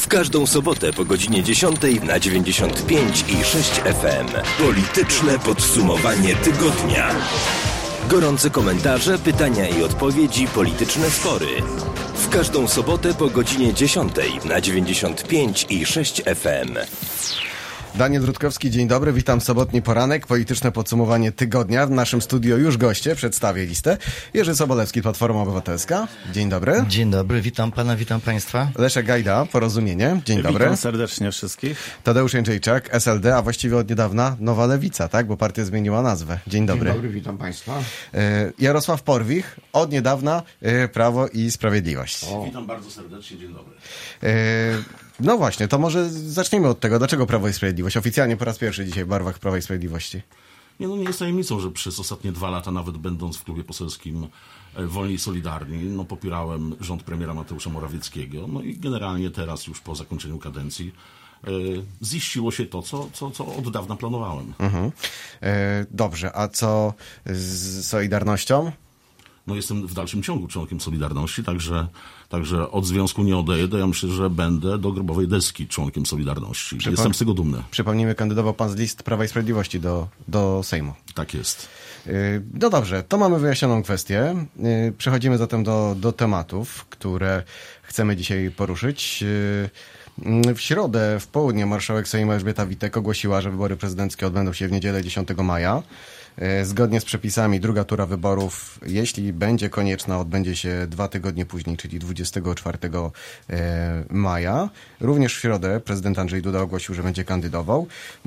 każdą sobotę po godzinie 10 na 95 i 6 FM. Polityczne podsumowanie tygodnia. Gorące komentarze, pytania i odpowiedzi, polityczne spory. W każdą sobotę po godzinie 10 na 95 i 6 FM. Daniel Rutkowski, dzień dobry, witam sobotni poranek, polityczne podsumowanie tygodnia. W naszym studio już goście, przedstawię listę. Jerzy Sobolewski, Platforma Obywatelska, dzień dobry. Dzień dobry, witam pana, witam państwa. Leszek Gajda, Porozumienie, dzień dobry. Witam serdecznie wszystkich. Tadeusz Jędrzejczak, SLD, a właściwie od niedawna Nowa Lewica, tak, bo partia zmieniła nazwę. Dzień dobry. Dzień dobry, witam państwa. Jarosław Porwich, od niedawna Prawo i Sprawiedliwość. Witam bardzo serdecznie, dzień dobry. No właśnie, to może zacznijmy od tego, dlaczego Prawo i Sprawiedliwość? Oficjalnie po raz pierwszy dzisiaj w barwach Prawa i Sprawiedliwości. Nie jest tajemnicą, że przez ostatnie 2 lata, nawet będąc w klubie poselskim Wolni i Solidarni, popierałem rząd premiera Mateusza Morawieckiego. No i generalnie teraz, już po zakończeniu kadencji, ziściło się to, co od dawna planowałem. Dobrze, a co z Solidarnością? Jestem w dalszym ciągu członkiem Solidarności, także od związku nie odejdę. Ja myślę, że będę do grobowej deski członkiem Solidarności. Jestem z tego dumny. Przypomnijmy, kandydował pan z list Prawa i Sprawiedliwości do Sejmu. Tak jest. No dobrze, to mamy wyjaśnioną kwestię. Przechodzimy zatem do tematów, które chcemy dzisiaj poruszyć. W środę w południe marszałek Sejmu Elżbieta Witek ogłosiła, że wybory prezydenckie odbędą się w niedzielę 10 maja. Zgodnie z przepisami druga tura wyborów, jeśli będzie konieczna, odbędzie się 2 tygodnie później, czyli 24 maja. Również w środę prezydent Andrzej Duda ogłosił, że będzie kandydował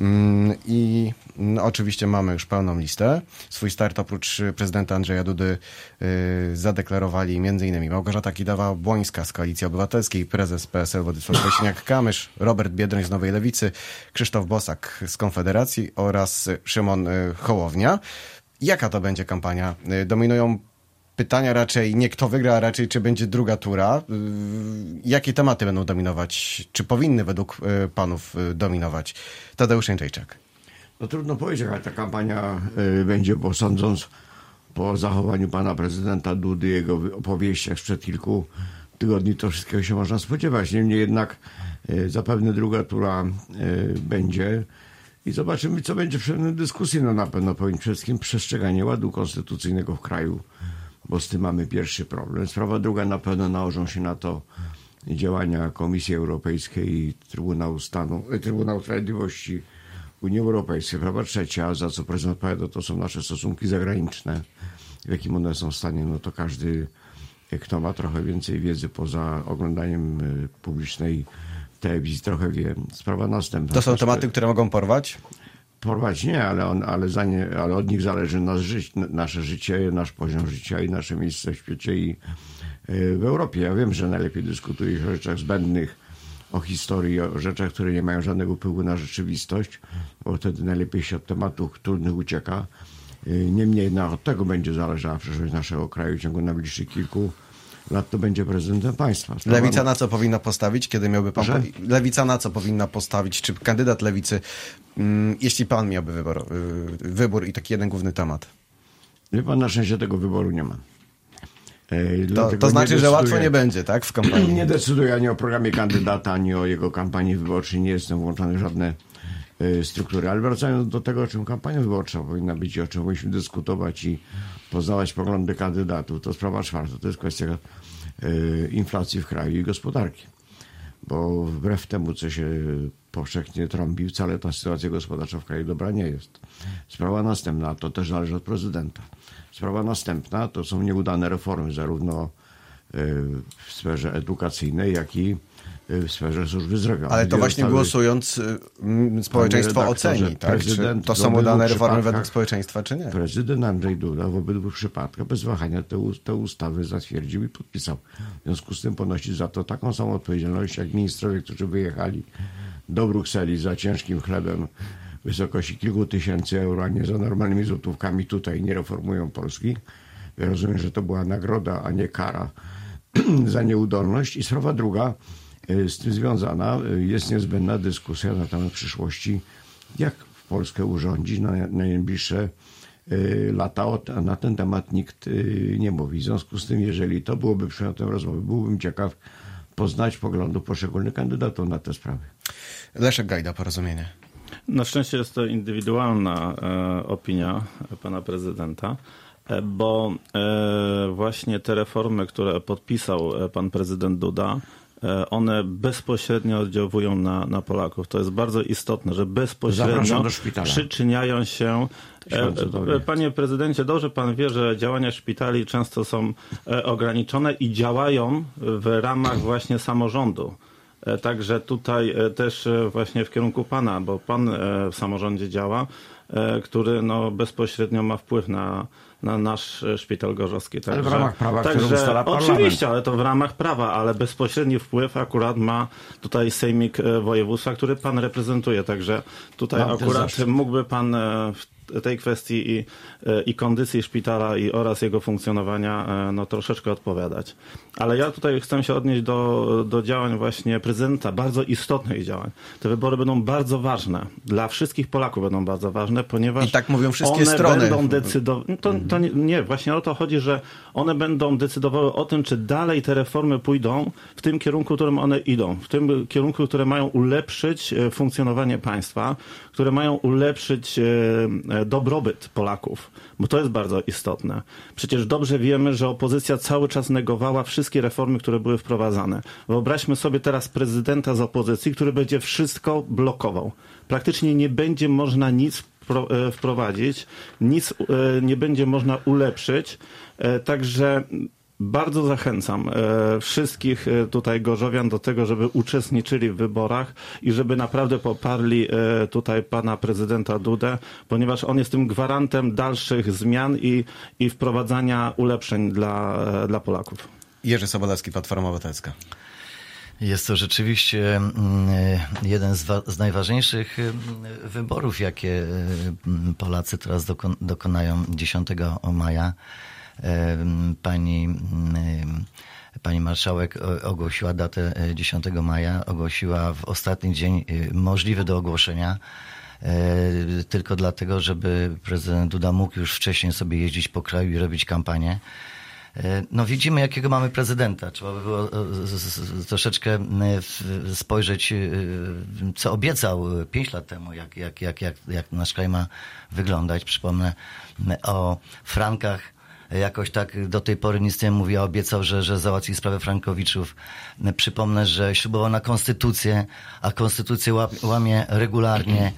i oczywiście mamy już pełną listę. Swój start oprócz prezydenta Andrzeja Dudy zadeklarowali m.in. Małgorzata Kidawa-Błońska z Koalicji Obywatelskiej, prezes PSL Władysław Kosiniak-Kamysz, Robert Biedroń z Nowej Lewicy, Krzysztof Bosak z Konfederacji oraz Szymon Hołownia. Jaka to będzie kampania? Dominują pytania raczej nie kto wygra, a raczej czy będzie druga tura. Jakie tematy będą dominować? Czy powinny według panów dominować? Tadeusz Jędrzejczak. No trudno powiedzieć, jaka ta kampania będzie, bo sądząc po zachowaniu pana prezydenta Dudy, jego opowieściach sprzed kilku tygodni, to wszystkiego się można spodziewać. Niemniej jednak zapewne druga tura będzie. I zobaczymy, co będzie w pewnej dyskusji. No na pewno powinien przede wszystkim przestrzeganie ładu konstytucyjnego w kraju, bo z tym mamy pierwszy problem. Sprawa druga, na pewno nałożą się na to działania Komisji Europejskiej i Trybunału Sprawiedliwości Unii Europejskiej. Sprawa trzecia, za co prezydent odpowiada, to są nasze stosunki zagraniczne. W jakim one są stanie, no to każdy, kto ma trochę więcej wiedzy poza oglądaniem publicznej telewizji, trochę wie. Sprawa następna. To są tematy, które mogą porwać? Porwać nie, ale od nich zależy nasze życie, nasz poziom życia i nasze miejsce w świecie i w Europie. Ja wiem, że najlepiej dyskutuje się o rzeczach zbędnych, o historii, o rzeczach, które nie mają żadnego wpływu na rzeczywistość, bo wtedy najlepiej się od tematów trudnych ucieka. Niemniej od tego będzie zależała przyszłość naszego kraju w ciągu najbliższych kilku lat. To będzie prezydentem państwa. Lewica na co powinna postawić, kiedy miałby pan... Lewica na co powinna postawić? Czy kandydat Lewicy, jeśli pan miałby wybór i taki jeden główny temat? Wie pan, na szczęście tego wyboru nie ma. To znaczy, że łatwo nie będzie, tak? W kampanii. Nie decyduję ani o programie kandydata, ani o jego kampanii wyborczej. Nie jestem włączony w żadne struktury. Ale wracając do tego, o czym kampania wyborcza powinna być i o czym powinniśmy dyskutować i poznawać poglądy kandydatów, to sprawa czwarta. To jest kwestia inflacji w kraju i gospodarki. Bo wbrew temu, co się powszechnie trąbi, wcale ta sytuacja gospodarcza w kraju dobra nie jest. Sprawa następna, to też zależy od prezydenta. Sprawa następna to są nieudane reformy, zarówno w sferze edukacyjnej, jak i w sferze służby zdrowia. Ale to właśnie głosując społeczeństwo oceni, tak? Czy to są udane reformy według społeczeństwa, czy nie? Prezydent Andrzej Duda w obydwu przypadkach bez wahania te ustawy zatwierdził i podpisał. W związku z tym ponosi za to taką samą odpowiedzialność, jak ministrowie, którzy wyjechali do Brukseli za ciężkim chlebem w wysokości kilku tysięcy euro, a nie za normalnymi złotówkami, tutaj nie reformują Polski. Ja rozumiem, że to była nagroda, a nie kara za nieudolność. I sprawa druga, z tym związana, jest niezbędna dyskusja na temat przyszłości, jak w Polskę urządzić na najbliższe lata. A na ten temat nikt nie mówi. W związku z tym, jeżeli to byłoby przedmiotem rozmowy, byłbym ciekaw, poznać poglądów poszczególnych kandydatów na te sprawy. Leszek Gajda, Porozumienie. Na szczęście jest to indywidualna opinia pana prezydenta, bo właśnie te reformy, które podpisał pan prezydent Duda, one bezpośrednio oddziałują na Polaków. To jest bardzo istotne, że bezpośrednio przyczyniają się... Panie prezydencie, dobrze pan wie, że działania szpitali często są ograniczone i działają w ramach właśnie samorządu. Także tutaj też właśnie w kierunku pana, bo pan w samorządzie działa, który bezpośrednio ma wpływ na nasz szpital gorzowski. Także, ale w ramach prawa, które ustala parlament. Oczywiście, ale to w ramach prawa, ale bezpośredni wpływ akurat ma tutaj sejmik województwa, który pan reprezentuje. Także tutaj akurat mógłby pan w tej kwestii i kondycji szpitala oraz jego funkcjonowania troszeczkę odpowiadać. Ale ja tutaj chcę się odnieść do działań właśnie prezydenta, bardzo istotnych działań. Te wybory będą bardzo ważne. Dla wszystkich Polaków będą bardzo ważne, ponieważ i tak mówią wszystkie one strony. Będą decydowały. Nie, właśnie o to chodzi, że one będą decydowały o tym, czy dalej te reformy pójdą w tym kierunku, w którym one idą. W tym kierunku, które mają ulepszyć funkcjonowanie państwa, które mają ulepszyć dobrobyt Polaków, bo to jest bardzo istotne. Przecież dobrze wiemy, że opozycja cały czas negowała wszystkie reformy, które były wprowadzane. Wyobraźmy sobie teraz prezydenta z opozycji, który będzie wszystko blokował. Praktycznie nie będzie można nic wprowadzić, nic nie będzie można ulepszyć, także bardzo zachęcam wszystkich tutaj gorzowian do tego, żeby uczestniczyli w wyborach i żeby naprawdę poparli tutaj pana prezydenta Dudę, ponieważ on jest tym gwarantem dalszych zmian i wprowadzania ulepszeń dla Polaków. Jerzy Sobolewski, Platforma Obywatelska. Jest to rzeczywiście jeden z najważniejszych wyborów, jakie Polacy teraz dokonają 10 maja. Pani marszałek ogłosiła datę 10 maja, ogłosiła w ostatni dzień możliwy do ogłoszenia, tylko dlatego, żeby prezydent Duda mógł już wcześniej sobie jeździć po kraju i robić kampanię. Widzimy, jakiego mamy prezydenta. Trzeba by było troszeczkę spojrzeć, co obiecał 5 lat temu, jak nasz kraj ma wyglądać. Przypomnę o frankach. Jakoś tak do tej pory nic nie mówi, a obiecał, że załatwi sprawę frankowiczów. Przypomnę, że ślubował na konstytucję, a konstytucję łamie regularnie.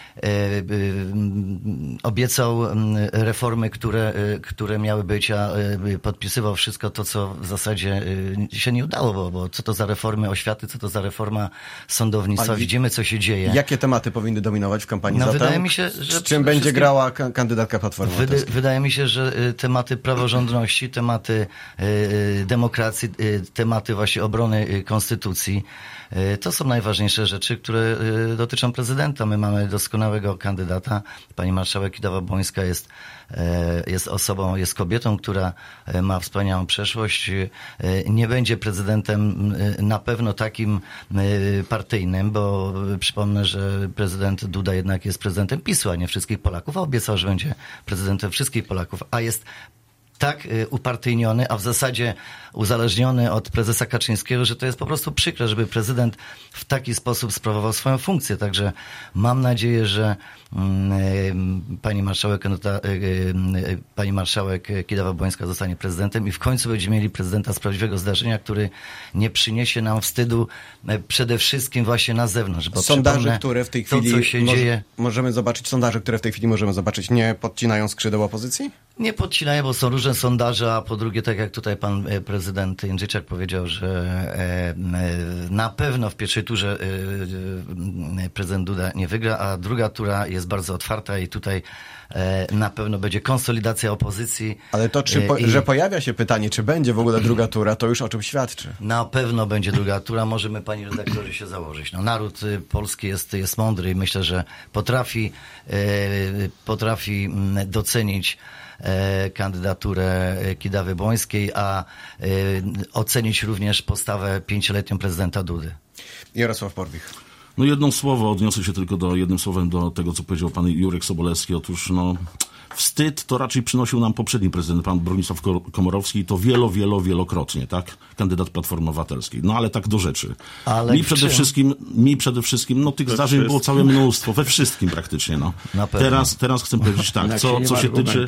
Obiecał reformy, które miały być, a podpisywał wszystko to, co w zasadzie się nie udało, bo co to za reformy oświaty, co to za reforma sądownictwa. Widzimy, co się dzieje. Jakie tematy powinny dominować w kampanii zatem? Wydaje mi się, że z czym będzie grała kandydatka Platformy Obywatelskiej? Wydaje mi się, że tematy praworządności, tematy demokracji, tematy właśnie obrony konstytucji, to są najważniejsze rzeczy, które dotyczą prezydenta. My mamy doskonałego kandydata. Pani marszałek Kidawa-Błońska jest osobą, jest kobietą, która ma wspaniałą przeszłość. Nie będzie prezydentem na pewno takim partyjnym, bo przypomnę, że prezydent Duda jednak jest prezydentem PiS-u, a nie wszystkich Polaków, a obiecał, że będzie prezydentem wszystkich Polaków, a jest tak upartyjniony, a w zasadzie uzależniony od prezesa Kaczyńskiego, że to jest po prostu przykre, żeby prezydent w taki sposób sprawował swoją funkcję. Także mam nadzieję, że pani marszałek Kidawa-Błońska zostanie prezydentem i w końcu będziemy mieli prezydenta z prawdziwego zdarzenia, który nie przyniesie nam wstydu przede wszystkim właśnie na zewnątrz. Bo sondaże, które w tej chwili to, co się dzieje, możemy zobaczyć, nie podcinają skrzydeł opozycji? Nie podcinają, bo są różne sondaże, a po drugie, tak jak tutaj pan prezydent Jędrzejczak powiedział, że na pewno w pierwszej turze prezydent Duda nie wygra, a druga tura jest bardzo otwarta i tutaj na pewno będzie konsolidacja opozycji. Ale to, że pojawia się pytanie, czy będzie w ogóle druga tura, to już o czym świadczy. Na pewno będzie druga tura, możemy, panie redaktorze, się założyć. Naród polski jest mądry i myślę, że potrafi docenić kandydaturę Kidawy-Błońskiej, a ocenić również postawę 5-letnią prezydenta Dudy. Jarosław Porwich. Jednym słowem odniosę się tylko jednym słowem do tego, co powiedział pan Jurek Sobolewski. Otóż Wstyd to raczej przynosił nam poprzedni prezydent, pan Bronisław Komorowski, i to wielokrotnie, tak? Kandydat Platformy Obywatelskiej. No ale tak do rzeczy. Ale Mi przede wszystkim, no tych zdarzeń było całe mnóstwo, we wszystkim praktycznie, no. Na pewno. Teraz chcę powiedzieć tak, co się tyczy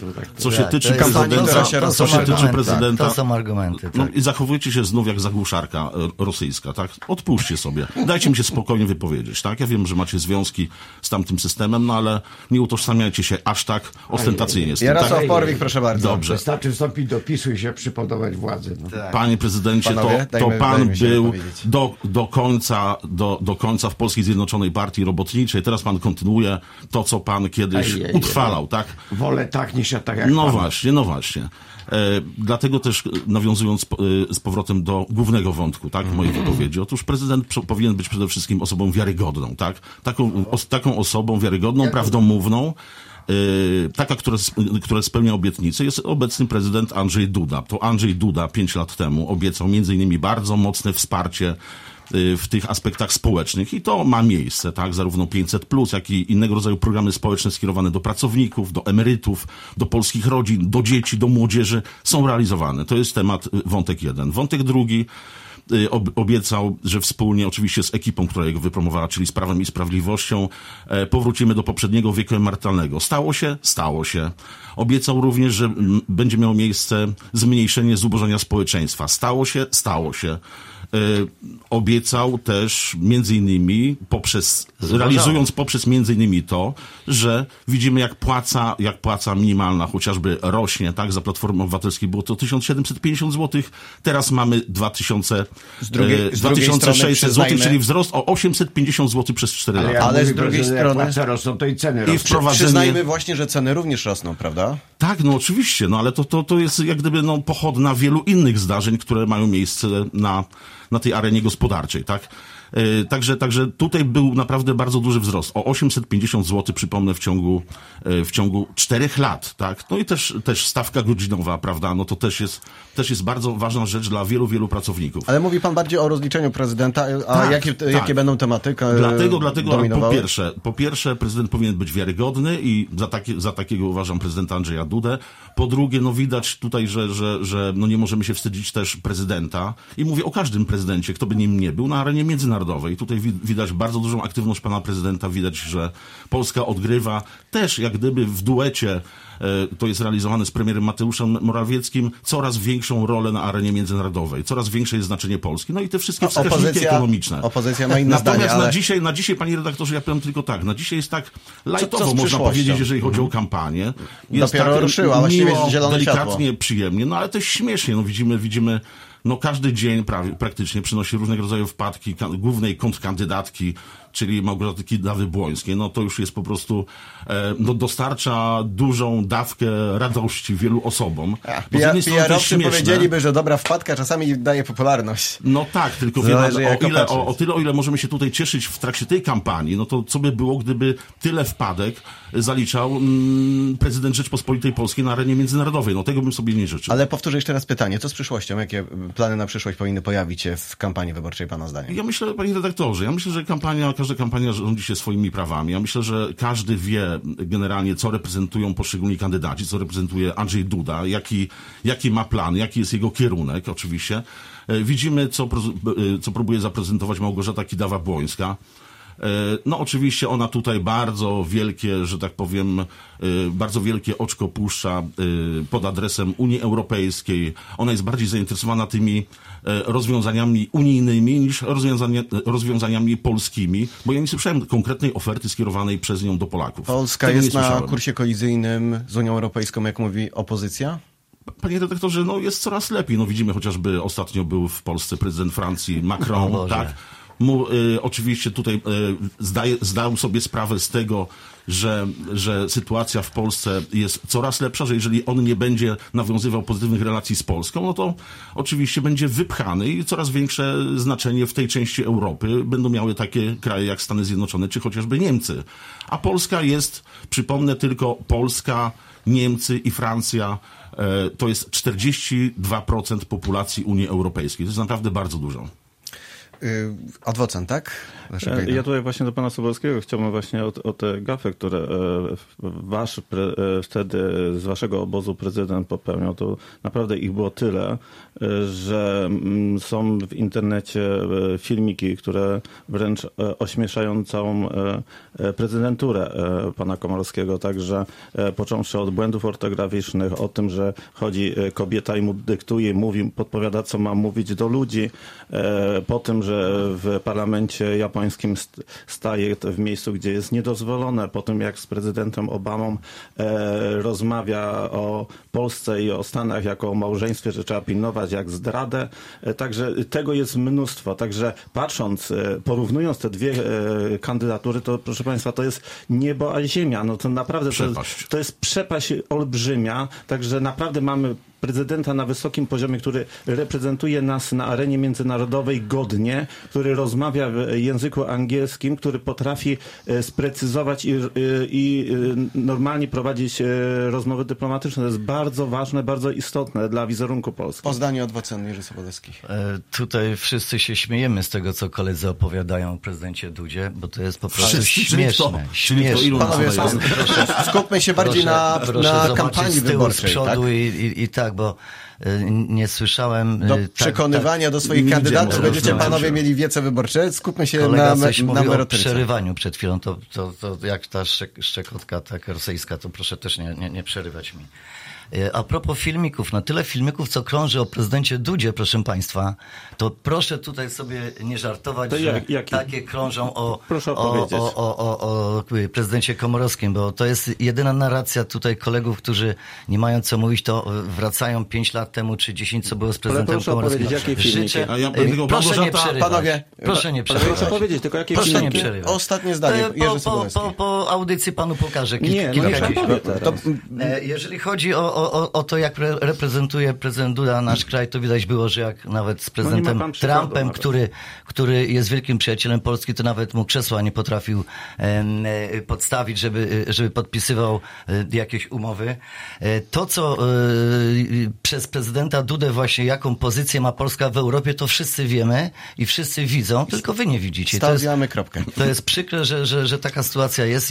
prezydenta. To są argumenty, tak. No i zachowujecie się znów jak zagłuszarka rosyjska, tak? Odpuśćcie sobie. Dajcie mi się spokojnie wypowiedzieć, tak? Ja wiem, że macie związki z tamtym systemem, no ale nie utożsamiajcie się aż tak ostentacyjnie z tym. Jarosław Porwik, proszę bardzo. Dobrze. Wystarczy wstąpić do PiS-u i się przypodobać władzy. No. Tak. Panie prezydencie, Panowie, to pan dajmy się był wypowiedzieć. do końca w Polskiej Zjednoczonej Partii Robotniczej. Teraz pan kontynuuje to, co pan kiedyś utrwalał, tak? Wolę tak niż ja tak jak No pan. właśnie. Dlatego też nawiązując z powrotem do głównego wątku, tak, mojej wypowiedzi. Otóż prezydent powinien być przede wszystkim osobą wiarygodną, tak? Taką osobą wiarygodną, prawdomówną, taka, która spełnia obietnice, jest obecny prezydent Andrzej Duda. To Andrzej Duda 5 lat temu obiecał między innymi bardzo mocne wsparcie w tych aspektach społecznych i to ma miejsce, tak, zarówno 500+, jak i innego rodzaju programy społeczne skierowane do pracowników, do emerytów, do polskich rodzin, do dzieci, do młodzieży są realizowane. To jest wątek jeden. Wątek drugi, obiecał, że wspólnie oczywiście z ekipą, która jego wypromowała, czyli z Prawem i Sprawiedliwością, powrócimy do poprzedniego wieku emerytalnego. Stało się. Obiecał również, że będzie miało miejsce zmniejszenie zubożenia społeczeństwa. Stało się. Obiecał też między innymi realizując poprzez między innymi to, że widzimy jak płaca minimalna chociażby rośnie, tak? Za Platformy Obywatelskiej było to 1750 zł, teraz mamy 2600 zł, czyli wzrost o 850 zł przez 4 lata. Ale z drugiej strony rosną, to i ceny rosną. przyznajmy właśnie, że ceny również rosną, prawda? Tak, no oczywiście, no ale to jest jak gdyby pochodna wielu innych zdarzeń, które mają miejsce na tej arenie gospodarczej, tak? Także tutaj był naprawdę bardzo duży wzrost. O 850 zł, przypomnę, w ciągu 4 lat, tak? No i też stawka godzinowa, prawda? No to też jest bardzo ważna rzecz dla wielu pracowników. Ale mówi pan bardziej o rozliczeniu prezydenta, a Tak, jakie będą tematy Dlatego po pierwsze prezydent powinien być wiarygodny i za takiego uważam prezydenta Andrzeja Dudę. Po drugie, no widać tutaj, że no nie możemy się wstydzić też prezydenta i mówię o każdym prezydencie, kto by nim nie był, na arenie międzynarodowej. Tutaj widać bardzo dużą aktywność pana prezydenta, widać, że Polska odgrywa też jak gdyby w duecie, to jest realizowane z premierem Mateuszem Morawieckim, coraz większą rolę na arenie międzynarodowej, coraz większe jest znaczenie Polski. No i te wszystkie wskaźniki ekonomiczne. Opozycja ma inne zdanie, ale... na dzisiaj, panie redaktorze, ja powiem tylko tak, na dzisiaj jest tak co lajtowo, z można przyszłością? powiedzieć, jeżeli chodzi o kampanię. Jest Dopiero tak ruszyła, właściwie miło, jest zielone delikatnie, światło. przyjemnie, no ale też śmiesznie, no widzimy no każdy dzień praktycznie przynosi różnego rodzaju wpadki głównej kontrkandydatki, czyli Małgorzaty Kidawy-Błońskiej. No to już jest po prostu, dostarcza dużą dawkę radości wielu osobom. Bo z jednej strony to jest PR-owcy śmieszne. powiedzieliby, że dobra wpadka czasami daje popularność. No tak, tylko Zależy, jak o tyle, o ile możemy się tutaj cieszyć w trakcie tej kampanii, no to co by było, gdyby tyle wpadek zaliczał prezydent Rzeczpospolitej Polskiej na arenie międzynarodowej. No tego bym sobie nie życzył. Ale powtórzę jeszcze raz pytanie, co z przyszłością? Jakie plany na przyszłość powinny pojawić się w kampanii wyborczej pana zdaniem? Ja myślę, panie redaktorze, że każda kampania rządzi się swoimi prawami. Ja myślę, że każdy wie generalnie, co reprezentują poszczególni kandydaci, co reprezentuje Andrzej Duda, jaki ma plan, jaki jest jego kierunek oczywiście. Widzimy, co próbuje zaprezentować Małgorzata Kidawa-Błońska. No oczywiście ona tutaj bardzo wielkie, że tak powiem, bardzo wielkie oczko puszcza pod adresem Unii Europejskiej. Ona jest bardziej zainteresowana tymi rozwiązaniami unijnymi niż rozwiązaniami polskimi, bo ja nie słyszałem konkretnej oferty skierowanej przez nią do Polaków. Polska Tego jest nie na słyszałem. kursie kolizyjnym z Unią Europejską, jak mówi opozycja? Panie redaktorze, no jest coraz lepiej. No widzimy chociażby ostatnio był w Polsce prezydent Francji Macron, tak? Oczywiście tutaj zdał sobie sprawę z tego, że sytuacja w Polsce jest coraz lepsza, że jeżeli on nie będzie nawiązywał pozytywnych relacji z Polską, no to oczywiście będzie wypchany i coraz większe znaczenie w tej części Europy będą miały takie kraje jak Stany Zjednoczone czy chociażby Niemcy. A Polska jest, przypomnę tylko, Polska, Niemcy i Francja to jest 42% populacji Unii Europejskiej. To jest naprawdę bardzo dużo. Adwocent, tak? Ja tutaj właśnie do pana Sobolskiego chciałbym właśnie o te gafy, które wtedy z waszego obozu prezydent popełniał. To naprawdę ich było tyle, że są w internecie filmiki, które wręcz ośmieszają całą prezydenturę pana Komorowskiego. Także począwszy od błędów ortograficznych, o tym, że chodzi kobieta i mu dyktuje, mówi, podpowiada, co ma mówić do ludzi, po tym, że w parlamencie japońskim staje w miejscu, gdzie jest niedozwolone, po tym jak z prezydentem Obamą rozmawia o Polsce i o Stanach jako o małżeństwie, że trzeba pilnować jak zdradę. Także tego jest mnóstwo. Także patrząc, porównując te dwie kandydatury, to proszę państwa, to jest niebo a ziemia. No to naprawdę to jest przepaść olbrzymia. Także naprawdę mamy prezydenta na wysokim poziomie, który reprezentuje nas na arenie międzynarodowej godnie, który rozmawia w języku angielskim, który potrafi sprecyzować i normalnie prowadzić rozmowy dyplomatyczne. To jest bardzo ważne, bardzo istotne dla wizerunku Polski. Po zdaniu adwocent Jerzy Sobolewski. Tutaj wszyscy się śmiejemy z tego, co koledzy opowiadają o prezydencie Dudzie, bo to jest po prostu śmieszne. Panowie, skupmy się bardziej na kampanii wyborczej. Z przodu tak? I tak, bo nie słyszałem... Do przekonywania do swoich kandydatów będziecie panowie mieli wiece wyborcze. Skupmy się kolega na coś mówił o merytoryce. przerywaniu przed chwilą. To jak ta szczekotka taka rosyjska, to proszę też nie przerywać mi. A propos filmików, no tyle filmików, co krąży o prezydencie Dudzie, proszę państwa, to proszę tutaj sobie nie żartować, to że takie krążą o prezydencie Komorowskim, bo to jest jedyna narracja tutaj kolegów, którzy nie mają co mówić, to wracają 5 lat temu czy 10, co było z prezydentem Komorowskim. Życzę, proszę nie przerywać. Panowie, proszę nie przerywać. Proszę powiedzieć, tylko jakie proszę filmiki? nie przerywać. Ostatnie zdanie, Jerzy Sobolewski. Po audycji panu pokażę Jeżeli chodzi o to, jak reprezentuje prezydent Duda nasz kraj, to widać było, że jak nawet z prezydentem Trumpem, który jest wielkim przyjacielem Polski, to nawet mu krzesła nie potrafił podstawić, żeby podpisywał jakieś umowy. To, co przez prezydenta Dudę właśnie, jaką pozycję ma Polska w Europie, to wszyscy wiemy i wszyscy widzą, tylko wy nie widzicie. Stawiamy kropkę. To jest przykre, że taka sytuacja jest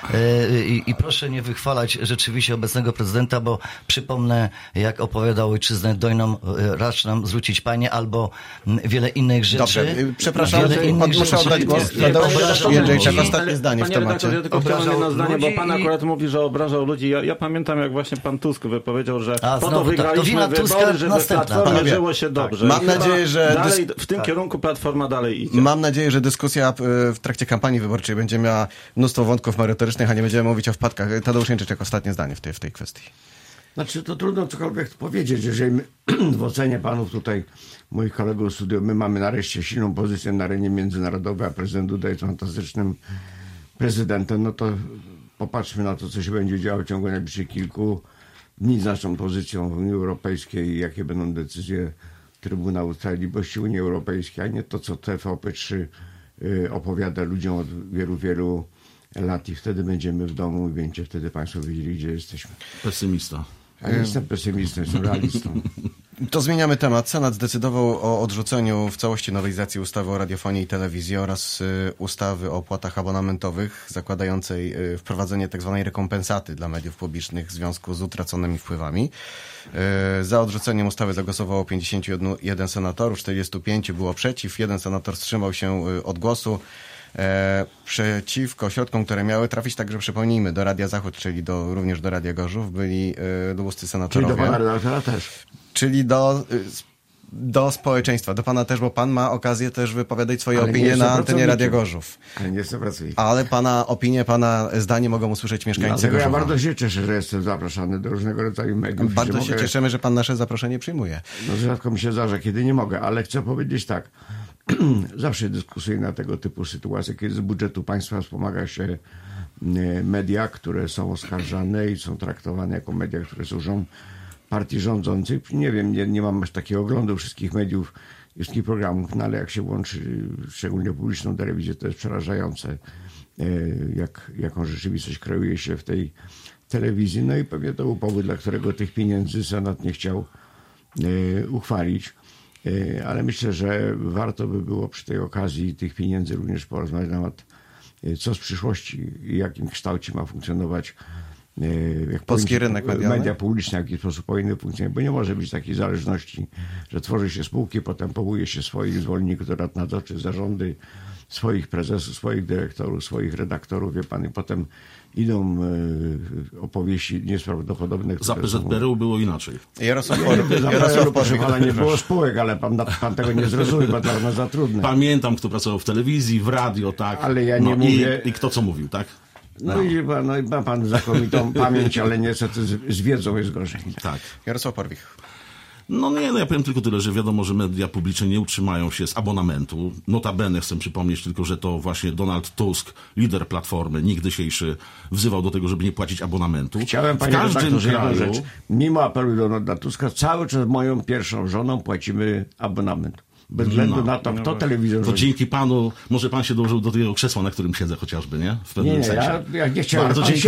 i proszę nie wychwalać rzeczywiście obecnego prezydenta, bo przypomnę, jak opowiadał ojczyznę dojną, racz nam zwrócić Panie, albo wiele innych rzeczy. Dobrze, przepraszam, muszę oddać głos. Jędrzejczak, ostatnie zdanie w temacie. Ja tylko chciałem jedno zdanie, bo pan akurat mówi, że obrażał ludzi. Ja pamiętam, jak właśnie pan Tusk wypowiedział, że po to wygraliśmy wybory, żeby Platformie żyło się dobrze. Mam nadzieję, że dalej w tym kierunku Platforma dalej idzie. Mam nadzieję, że dyskusja w trakcie kampanii wyborczej będzie miała mnóstwo wątków merytorycznych, a nie będziemy mówić o wpadkach. Tadeusz Jędrzejczak, ostatnie zdanie w tej kwestii. Znaczy, to trudno cokolwiek powiedzieć, jeżeli my, w ocenie panów tutaj, moich kolegów studiów, my mamy nareszcie silną pozycję na arenie międzynarodowej, a prezydent Duda jest fantastycznym prezydentem, no to popatrzmy na to, co się będzie działo w ciągu najbliższych kilku dni z naszą pozycją w Unii Europejskiej i jakie będą decyzje Trybunału Sprawiedliwości Unii Europejskiej, a nie to, co TVP3 opowiada ludziom od wielu, wielu lat i wtedy będziemy w domu i będziecie wtedy państwo wiedzieli, gdzie jesteśmy. Pesymista. Ja nie jestem pesymistą, jestem realistą. To zmieniamy temat. Senat zdecydował o odrzuceniu w całości nowelizacji ustawy o radiofonii i telewizji oraz ustawy o opłatach abonamentowych zakładającej wprowadzenie tzw. rekompensaty dla mediów publicznych w związku z utraconymi wpływami. Za odrzuceniem ustawy zagłosowało 51 senatorów, 45 było przeciw, 1 senator wstrzymał się od głosu. Przeciwko środkom, które miały trafić, także przypomnijmy, do Radia Zachód, czyli również do Radia Gorzów, byli lubuscy senatorowie. Czyli do pana redaktora też. Czyli do społeczeństwa, do pana też, bo pan ma okazję też wypowiadać swoje opinie na antenie Radia Gorzów. Ale nie jestem pracownikiem. Ale pana opinie, pana zdanie mogą usłyszeć mieszkańcy Gorzowa. Ja bardzo się cieszę, że jestem zapraszany do różnego rodzaju mediów. Bardzo się cieszymy, że pan nasze zaproszenie przyjmuje. No rzadko mi się zdarza, kiedy nie mogę, ale chcę powiedzieć tak. Zawsze dyskusyjna tego typu sytuacja, kiedy z budżetu państwa wspomaga się media, które są oskarżane i są traktowane jako media, które służą partii rządzącej. Nie wiem, nie mam aż takiego oglądu wszystkich mediów i wszystkich programów, no ale jak się łączy szczególnie publiczną telewizję, to jest przerażające, jaką rzeczywistość kreuje się w tej telewizji. No i pewnie to był powód, dla którego tych pieniędzy Senat nie chciał uchwalić. Ale myślę, że warto by było przy tej okazji tych pieniędzy również porozmawiać na temat, co z przyszłości i w jakim kształcie ma funkcjonować polski rynek medialny? Media publiczne, w jaki sposób powinny funkcjonować, bo nie może być takiej zależności, że tworzy się spółki, potem powołuje się swoich zwolenników do rad nadzorczych, zarządy, swoich prezesów, swoich dyrektorów, swoich redaktorów, wie pan, i potem idą opowieści nieprawdopodobne. Za PZPR-u było inaczej. Jarosław Porwik, ale nie było spółek, ale pan tego nie zrozumie, bo to za trudne. Pamiętam, kto pracował w telewizji, w radio, tak. Ale ja nie mówię... I kto co mówił, tak? No i ma pan znakomitą pamięć, ale niestety z wiedzą jest gorzej. Tak. Jarosław Porwik. Ja powiem tylko tyle, że wiadomo, że media publiczne nie utrzymają się z abonamentu. Notabene chcę przypomnieć tylko, że to właśnie Donald Tusk, lider Platformy, nikt dzisiejszy, wzywał do tego, żeby nie płacić abonamentu. Chciałem, panie redaktorze, jedną rzecz. Mimo apelu Donalda Tuska, cały czas moją pierwszą żoną płacimy abonament. Bez względu na to, kto telewizor To dzięki panu, może pan się dołożył do tego krzesła, na którym siedzę chociażby, nie? W pewnym sensie. Ja nie chciałem.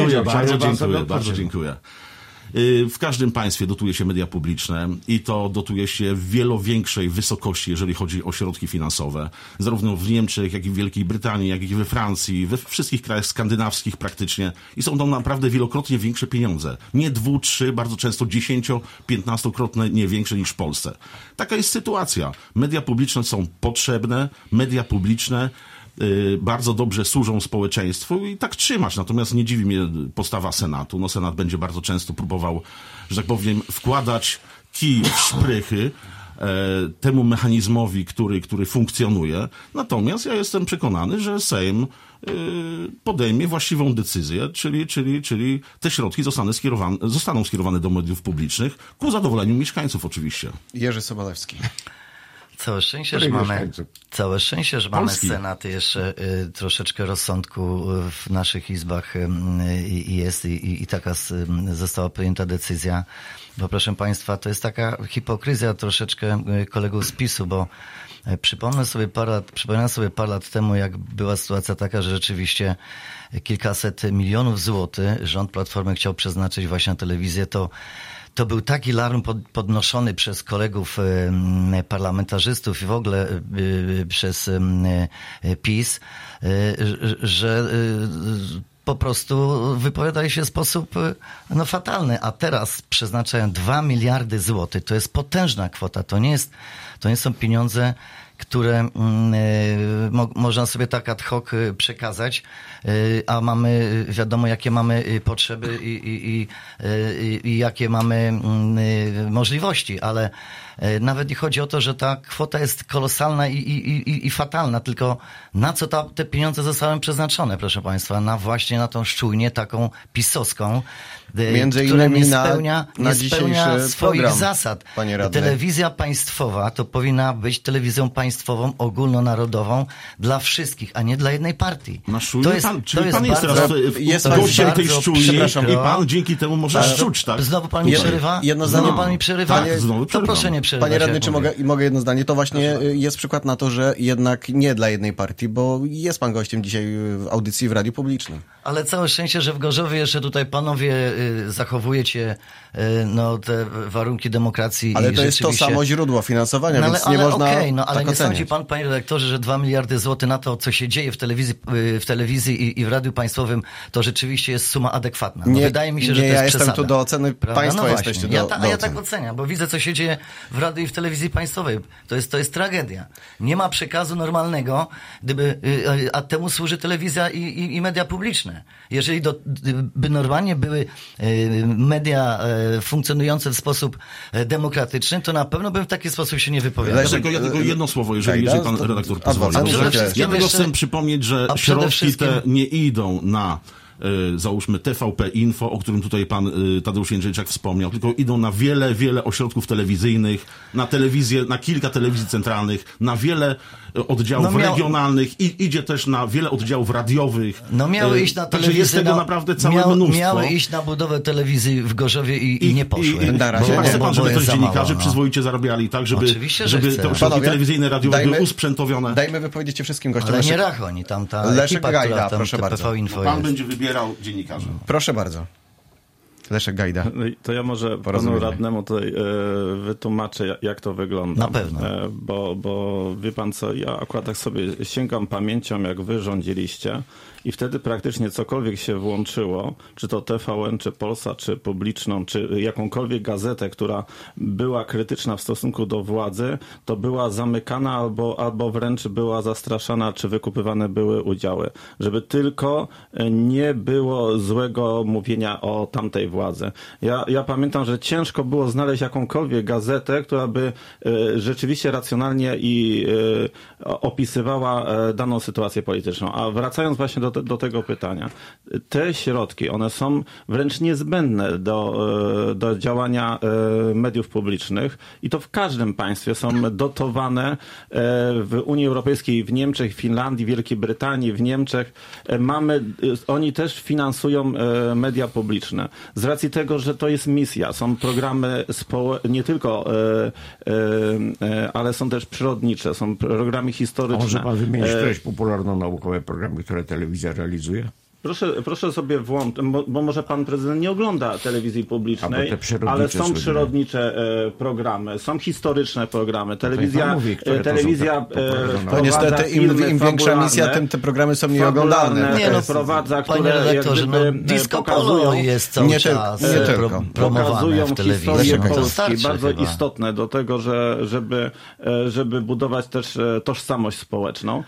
Bardzo dziękuję. W każdym państwie dotuje się media publiczne i to dotuje się w wiele większej wysokości, jeżeli chodzi o środki finansowe. Zarówno w Niemczech, jak i w Wielkiej Brytanii, jak i we Francji, we wszystkich krajach skandynawskich praktycznie. I są to naprawdę wielokrotnie większe pieniądze. Nie 2, 3, bardzo często 10, 15-krotnie nie większe niż w Polsce. Taka jest sytuacja. Media publiczne są potrzebne, media publiczne bardzo dobrze służą społeczeństwu i tak trzymać. Natomiast nie dziwi mnie postawa Senatu. Senat będzie bardzo często próbował, że tak powiem, wkładać kij w szprychy temu mechanizmowi, który funkcjonuje. Natomiast ja jestem przekonany, że Sejm podejmie właściwą decyzję, czyli te środki zostaną skierowane do mediów publicznych ku zadowoleniu mieszkańców oczywiście. Jerzy Sobolewski. Całe szczęście, że mamy Senat i jeszcze troszeczkę rozsądku w naszych izbach jest i taka została podjęta decyzja. Bo proszę państwa, to jest taka hipokryzja troszeczkę kolegów z PiS-u, bo przypomnę sobie parę lat temu, jak była sytuacja taka, że rzeczywiście kilkaset milionów złotych rząd Platformy chciał przeznaczyć właśnie na telewizję, to był taki alarm podnoszony przez kolegów parlamentarzystów i w ogóle przez PiS, że po prostu wypowiadali się w sposób fatalny. A teraz przeznaczają 2 miliardy złotych. To jest potężna kwota. To nie są pieniądze, które można sobie tak ad hoc przekazać, a mamy, wiadomo, jakie mamy potrzeby i jakie mamy możliwości, ale nawet i chodzi o to, że ta kwota jest kolosalna i fatalna, tylko na co te pieniądze zostały przeznaczone, proszę państwa? Właśnie na tą szczujnię taką pisowską, która nie spełnia swoich program, zasad. Telewizja państwowa to powinna być telewizją państwową, ogólnonarodową dla wszystkich, a nie dla jednej partii. Pan jest teraz gościem tej szczujni i pan dzięki temu może szczuć, tak? Znowu pan mi przerywa? Znowu pan mi przerywa? To proszę nie przerywać. Panie radny, czy mogę jedno zdanie? To właśnie jest przykład na to, że jednak nie dla jednej partii, bo jest pan gościem dzisiaj w audycji w Radiu Publicznym. Ale całe szczęście, że w Gorzowie jeszcze tutaj panowie zachowujecie te warunki demokracji. Ale to jest to samo źródło finansowania, więc nie można ale nie sądzi pan, panie redaktorze, że 2 miliardy złotych na to, co się dzieje w telewizji i w radiu państwowym, to rzeczywiście jest suma adekwatna. Wydaje mi się, że to jest przesada. Ja jestem tu do oceny, państwo jesteście do oceny. Ja tak oceniam, bo widzę, co się dzieje w radiu i w telewizji państwowej. To jest tragedia. Nie ma przekazu normalnego, a temu służy telewizja i media publiczne. Jeżeli by normalnie były media funkcjonujące w sposób demokratyczny, to na pewno bym w taki sposób się nie wypowiadał. Ja tylko jedno słowo, jeżeli pan redaktor pozwoli. Ja tylko chcę przypomnieć, że środki te nie idą na załóżmy TVP Info, o którym tutaj pan Tadeusz Jędrzejczak wspomniał, tylko idą na wiele ośrodków telewizyjnych, na telewizję, na kilka telewizji centralnych, na wiele oddziałów regionalnych i idzie też na wiele oddziałów radiowych. Miały iść na telewizję. Jest tego naprawdę całe mnóstwo. Miały iść na budowę telewizji w Gorzowie i nie poszły. Chce pan, żeby też dziennikarze przyzwoicie zarabiali, tak, żeby te ośrodki telewizyjne, radiowe były usprzętowione. Dajmy wypowiedzieć się wszystkim gościom. Ale nie Rachoni, ta Leszek ekipa, Gajda, która tam proszę bardzo. TV Info Pan będzie wybierał dziennikarzy. Proszę bardzo. Leszek Gajda. To ja może panu radnemu tutaj wytłumaczę, jak to wygląda. Na pewno. Bo wie pan co, ja akurat tak sobie sięgam pamięcią, jak wy rządziliście i wtedy praktycznie cokolwiek się włączyło, czy to TVN, czy Polsat, czy Publiczną, czy jakąkolwiek gazetę, która była krytyczna w stosunku do władzy, to była zamykana albo wręcz była zastraszana, czy wykupywane były udziały. Żeby tylko nie było złego mówienia o tamtej władzy. Ja pamiętam, że ciężko było znaleźć jakąkolwiek gazetę, która by rzeczywiście racjonalnie i opisywała daną sytuację polityczną. A wracając właśnie do tego pytania. Te środki, one są wręcz niezbędne do działania mediów publicznych i to w każdym państwie są dotowane w Unii Europejskiej, w Niemczech, w Finlandii, Wielkiej Brytanii, w Niemczech. Oni też finansują media publiczne. Z racji tego, że to jest misja. Są programy nie tylko, ale są też przyrodnicze, są programy historyczne. A może pan wymienić treść popularno-naukowe programy, które telewizja realizuje? Proszę sobie włączyć, bo może pan prezydent nie ogląda telewizji publicznej, ale są przyrodnicze programy, są historyczne programy. Telewizja to niestety im większa misja, tym te programy są mniej oglądane. Wprowadza, panie redaktorze, Disco Polo jest cały czas promowane w telewizji. Historię Polski, bardzo istotne do tego, żeby budować też tożsamość społeczną.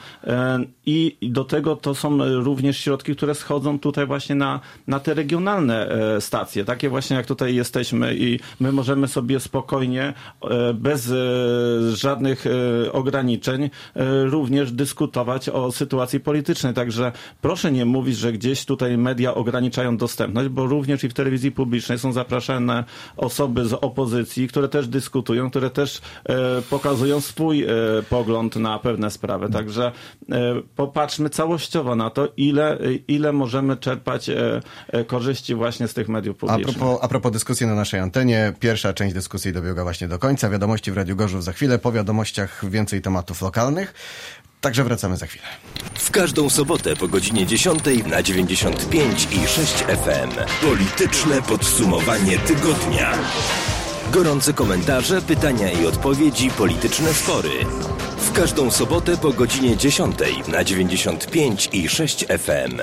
I do tego to są również środki, które schodzą tutaj właśnie na te regionalne stacje, takie właśnie jak tutaj jesteśmy i my możemy sobie spokojnie, bez żadnych ograniczeń również dyskutować o sytuacji politycznej. Także proszę nie mówić, że gdzieś tutaj media ograniczają dostępność, bo również i w telewizji publicznej są zapraszane osoby z opozycji, które też dyskutują, które też pokazują swój pogląd na pewne sprawy. Także popatrzmy całościowo na to, ile możemy czerpać korzyści właśnie z tych mediów publicznych. A propos dyskusji na naszej antenie, pierwsza część dyskusji dobiega właśnie do końca. Wiadomości w Radiu Gorzów za chwilę. Po wiadomościach więcej tematów lokalnych. Także wracamy za chwilę. W każdą sobotę po godzinie 10 na 95 i 6 FM. Polityczne podsumowanie tygodnia. Gorące komentarze, pytania i odpowiedzi, polityczne spory. W każdą sobotę po godzinie 10 na 95 i 6 FM.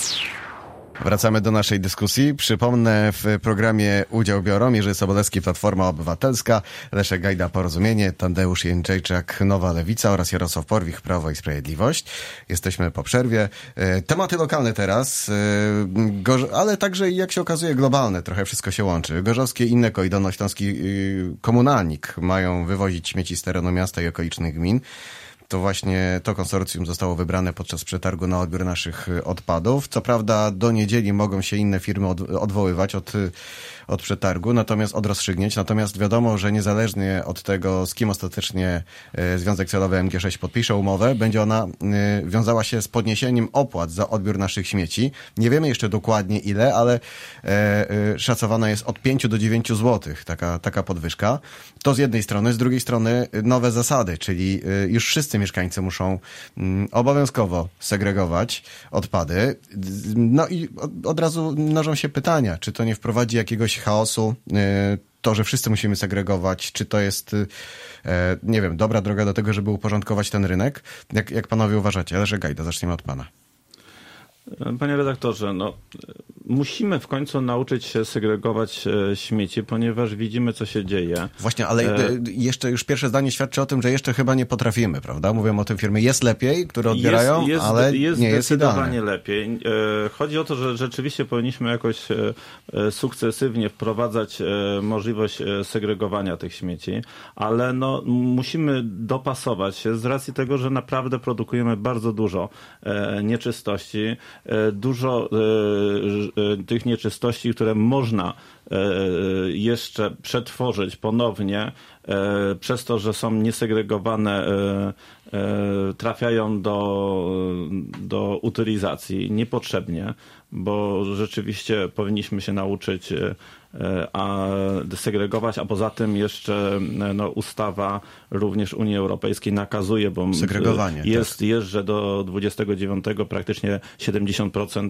Wracamy do naszej dyskusji. Przypomnę, w programie udział biorą Jerzy Sobolewski, Platforma Obywatelska, Leszek Gajda, Porozumienie, Tadeusz Jędrzejczak, Nowa Lewica oraz Jarosław Porwich, Prawo i Sprawiedliwość. Jesteśmy po przerwie. Tematy lokalne teraz, ale także, jak się okazuje, globalne. Trochę wszystko się łączy. Gorzowskie, Inneko i Dolnośląski Komunalnik mają wywozić śmieci z terenu miasta i okolicznych gmin. To właśnie to konsorcjum zostało wybrane podczas przetargu na odbiór naszych odpadów. Co prawda do niedzieli mogą się inne firmy odwoływać od przetargu, od rozstrzygnięć. Natomiast wiadomo, że niezależnie od tego, z kim ostatecznie Związek Celowy MG6 podpisze umowę, będzie ona wiązała się z podniesieniem opłat za odbiór naszych śmieci. Nie wiemy jeszcze dokładnie ile, ale szacowana jest od 5 do 9 zł taka podwyżka. To z jednej strony. Z drugiej strony nowe zasady, czyli już wszyscy mieszkańcy muszą obowiązkowo segregować odpady. No i od razu mnożą się pytania, czy to nie wprowadzi jakiegoś chaosu, to, że wszyscy musimy segregować, czy to jest, nie wiem, dobra droga do tego, żeby uporządkować ten rynek? Jak panowie uważacie? Leszek Gajda, zaczniemy od pana. Panie redaktorze, musimy w końcu nauczyć się segregować śmieci, ponieważ widzimy, co się dzieje. Właśnie, ale jeszcze już pierwsze zdanie świadczy o tym, że jeszcze chyba nie potrafimy, prawda? Mówią o tym firmy, jest lepiej, które odbierają, ale nie jest zdecydowanie idealnie. lepiej. Chodzi o to, że rzeczywiście powinniśmy jakoś sukcesywnie wprowadzać możliwość segregowania tych śmieci, ale musimy dopasować się z racji tego, że naprawdę produkujemy bardzo dużo nieczystości, dużo tych nieczystości, które można jeszcze przetworzyć ponownie, przez to, że są niesegregowane, trafiają do utylizacji niepotrzebnie, bo rzeczywiście powinniśmy się nauczyć segregować, a poza tym jeszcze ustawa również Unii Europejskiej nakazuje, bo segregowanie, jest, że do 29 praktycznie 70%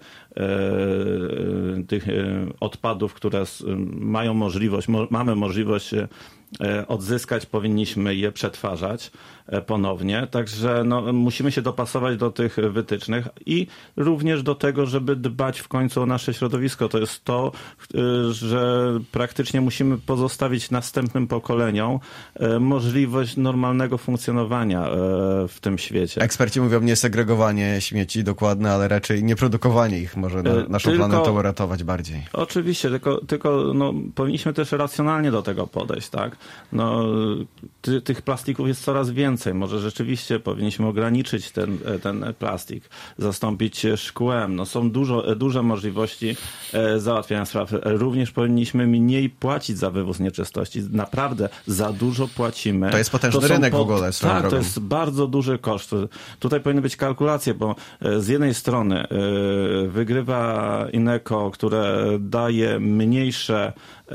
tych odpadów, które mamy możliwość odzyskać, powinniśmy je przetwarzać ponownie. Także musimy się dopasować do tych wytycznych i również do tego, żeby dbać w końcu o nasze środowisko. To jest to, że praktycznie musimy pozostawić następnym pokoleniom możliwość normalnego funkcjonowania w tym świecie. Eksperci mówią nie segregowanie śmieci dokładne, ale raczej nie produkowanie ich może naszą planetę uratować bardziej. Oczywiście, tylko powinniśmy też racjonalnie do tego podejść, tak? Tych plastików jest coraz więcej. Może rzeczywiście powinniśmy ograniczyć ten plastik, zastąpić szkłem. Są duże możliwości załatwiania spraw. Również powinniśmy mniej płacić za wywóz nieczystości. Naprawdę za dużo płacimy. To jest potężny rynek w ogóle. Tak, to jest bardzo duży koszt. Tutaj powinny być kalkulacje, bo z jednej strony wygrywa Ineco, które daje mniejsze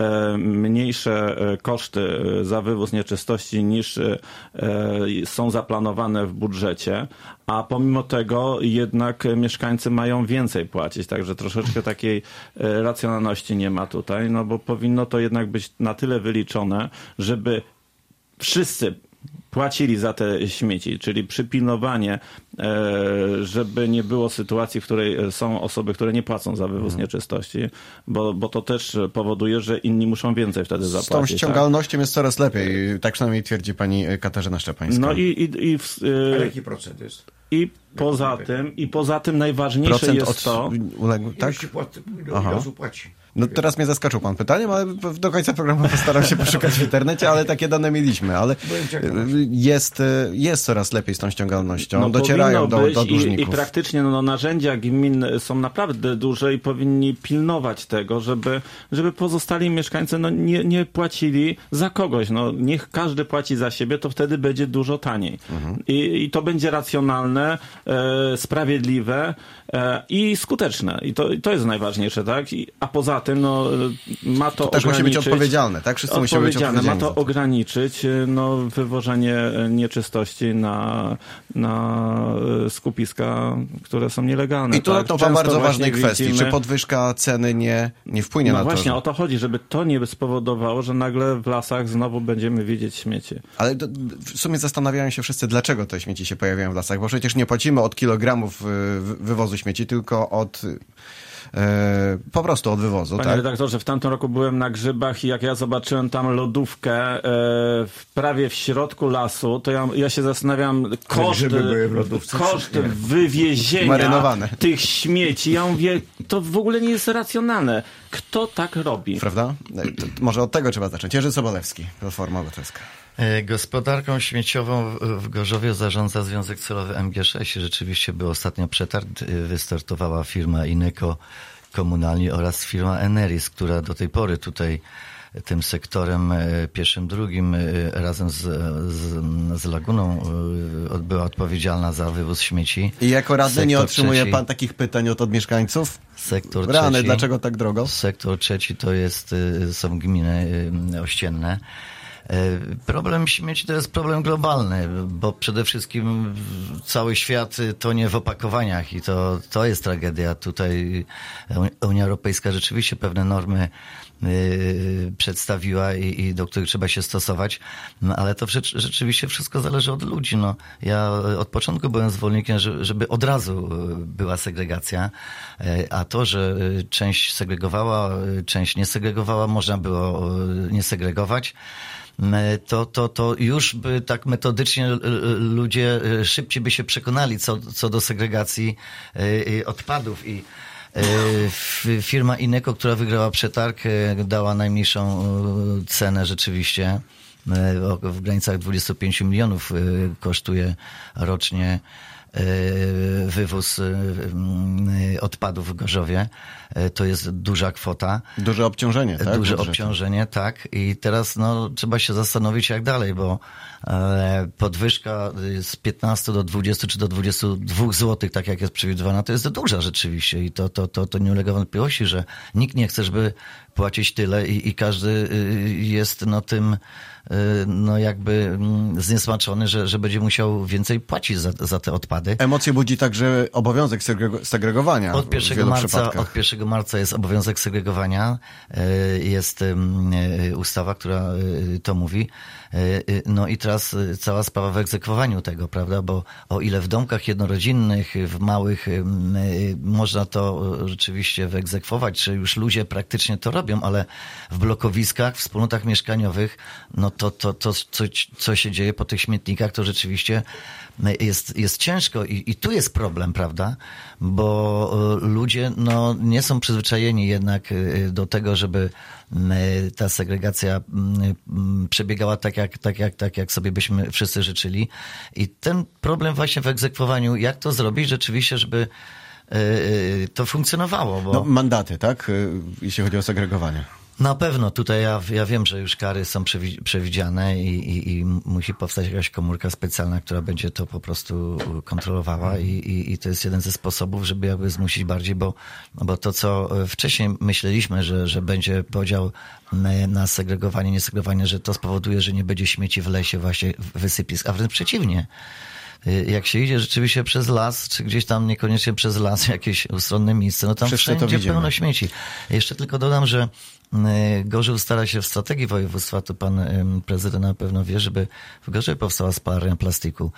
koszty za wywóz nieczystości niż są zaplanowane w budżecie, a pomimo tego jednak mieszkańcy mają więcej płacić, także troszeczkę takiej racjonalności nie ma tutaj, bo powinno to jednak być na tyle wyliczone, żeby wszyscy płacili za te śmieci, czyli przypilnowanie, żeby nie było sytuacji, w której są osoby, które nie płacą za wywóz nieczystości, bo to też powoduje, że inni muszą więcej wtedy zapłacić. Z tą ściągalnością jest coraz lepiej. Tak przynajmniej twierdzi pani Katarzyna Szczepańska. Ale jaki procent jest? I poza tym najważniejsze procent jest to... Tak? Ile osób płaci? Teraz mnie zaskoczył pan pytaniem, ale do końca programu postaram się poszukać w internecie, ale takie dane mieliśmy. Ale jest coraz lepiej z tą ściągalnością. Docierają do dłużników. I praktycznie narzędzia gmin są naprawdę duże i powinni pilnować tego, żeby pozostali mieszkańcy nie płacili za kogoś. Niech każdy płaci za siebie, to wtedy będzie dużo taniej. I to będzie racjonalne, sprawiedliwe i skuteczne. I to jest najważniejsze, tak? A poza tym ma to też musi być odpowiedzialne, tak? Wszyscy muszą być odpowiedzialni. Ma to ograniczyć wywożenie nieczystości na skupiska, które są nielegalne. I tu tak? to bardzo ważnej kwestii. Czy podwyżka ceny nie wpłynie na to? Właśnie o to chodzi, żeby to nie spowodowało, że nagle w lasach znowu będziemy widzieć śmieci. Ale w sumie zastanawiają się wszyscy, dlaczego te śmieci się pojawiają w lasach, bo przecież nie płacimy od kilogramów wywozu śmieci, tylko po prostu od wywozu. Panie redaktorze, w tamtym roku byłem na Grzybach i jak ja zobaczyłem tam lodówkę prawie w środku lasu, to ja się zastanawiam, koszt wywiezienia tych śmieci. Ja mówię, to w ogóle nie jest racjonalne. Kto tak robi? Prawda? Może od tego trzeba zacząć. Jerzy Sobolewski, Platforma Obywatelska. Gospodarką śmieciową w Gorzowie zarządza Związek Celowy MG6. Rzeczywiście był ostatnio przetarg. Wystartowała firma Ineco Komunalni oraz firma Eneris, która do tej pory tutaj tym sektorem pierwszym, drugim razem z Laguną była odpowiedzialna za wywóz śmieci. I jako radny nie otrzymuje pan takich pytań od mieszkańców? Sektor Rany, trzeci, dlaczego tak drogo? Sektor trzeci są gminy ościenne. Problem śmieci to jest problem globalny, bo przede wszystkim cały świat tonie w opakowaniach i to jest tragedia. Tutaj Unia Europejska rzeczywiście pewne normy przedstawiła i do których trzeba się stosować, ale to rzeczywiście wszystko zależy od ludzi. Ja od początku byłem zwolennikiem, żeby od razu była segregacja, a to, że część segregowała, część nie segregowała, można było nie segregować, to już by tak metodycznie ludzie szybciej by się przekonali co do segregacji odpadów i firma Ineco, która wygrała przetarg, dała najmniejszą cenę rzeczywiście. W granicach 25 milionów kosztuje rocznie wywóz odpadów w Gorzowie. To jest duża kwota. Duże obciążenie, tak? Duże Budżetu. obciążenie, tak. I teraz trzeba się zastanowić, jak dalej, bo podwyżka z 15 do 20 czy do 22 zł, tak jak jest przewidywana, to jest duża rzeczywiście. I to nie ulega wątpliwości, że nikt nie chce, żeby płacić tyle i każdy jest tym jakby zniesmaczony, że będzie musiał więcej płacić za te odpady. Emocje budzi także obowiązek segregowania Od w wielu przypadkach. Od 1 marca jest obowiązek segregowania. Jest ustawa, która to mówi. No i teraz cała sprawa w egzekwowaniu tego, prawda? Bo o ile w domkach jednorodzinnych, w małych można to rzeczywiście wyegzekwować, że już ludzie praktycznie to robią, ale w blokowiskach, w wspólnotach mieszkaniowych, no to co się dzieje po tych śmietnikach, to rzeczywiście jest ciężko i tu jest problem, prawda? Bo ludzie nie są przyzwyczajeni jednak do tego, żeby ta segregacja przebiegała tak jak sobie byśmy wszyscy życzyli. I ten problem właśnie w egzekwowaniu, jak to zrobić rzeczywiście, żeby to funkcjonowało. Bo... mandaty, tak? Jeśli chodzi o segregowanie. Na pewno tutaj ja wiem, że już kary są przewidziane i musi powstać jakaś komórka specjalna, która będzie to po prostu kontrolowała i to jest jeden ze sposobów, żeby jakby zmusić bardziej, bo to, co wcześniej myśleliśmy, że będzie podział na segregowanie, niesegregowanie, że to spowoduje, że nie będzie śmieci w lesie, właśnie wysypisk, a wręcz przeciwnie. Jak się idzie rzeczywiście przez las, czy gdzieś tam niekoniecznie przez las, jakieś ustronne miejsce, no tam wszyscy wszędzie to pełno śmieci. Jeszcze tylko dodam, że Gorzów stara się w strategii województwa, to pan prezydent na pewno wie, żeby w Gorzowie powstała spalarnia plastiku.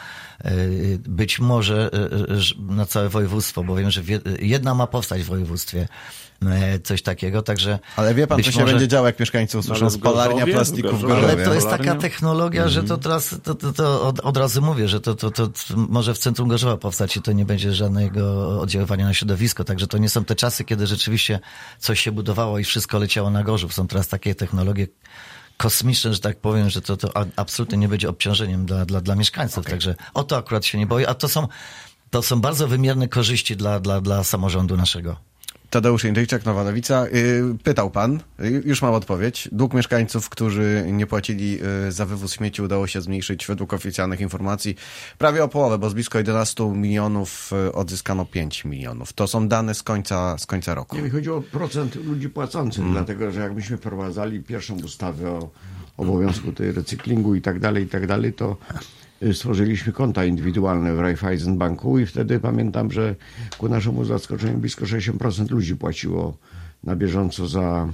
Być może na całe województwo, bo wiem, że jedna ma powstać w województwie. Coś takiego, także... Ale wie pan, co się będzie działo, jak mieszkańcy usłyszą spalarnia plastiku w Gorzowie? Ale to jest taka technologia, że to teraz od razu mówię, że to może w centrum Gorzowa powstać i to nie będzie żadnego oddziaływania na środowisko, także to nie są te czasy, kiedy rzeczywiście coś się budowało i wszystko leciało na Gorzów. Są teraz takie technologie kosmiczne, że tak powiem, że to absolutnie nie będzie obciążeniem dla mieszkańców, także o to akurat się nie boję, a to są bardzo wymierne korzyści dla samorządu naszego. Tadeusz Jędrzejczak, Nowa Lewica. Pytał pan, już mam odpowiedź. Dług mieszkańców, którzy nie płacili za wywóz śmieci, udało się zmniejszyć według oficjalnych informacji prawie o połowę, bo z blisko 11 milionów odzyskano 5 milionów. To są dane z końca roku. Nie, mi chodzi o procent ludzi płacących, dlatego że jak myśmy wprowadzali pierwszą ustawę o obowiązku tej recyklingu i tak dalej, to stworzyliśmy konta indywidualne w Raiffeisenbanku i wtedy pamiętam, że ku naszemu zaskoczeniu blisko 60% ludzi płaciło na bieżąco za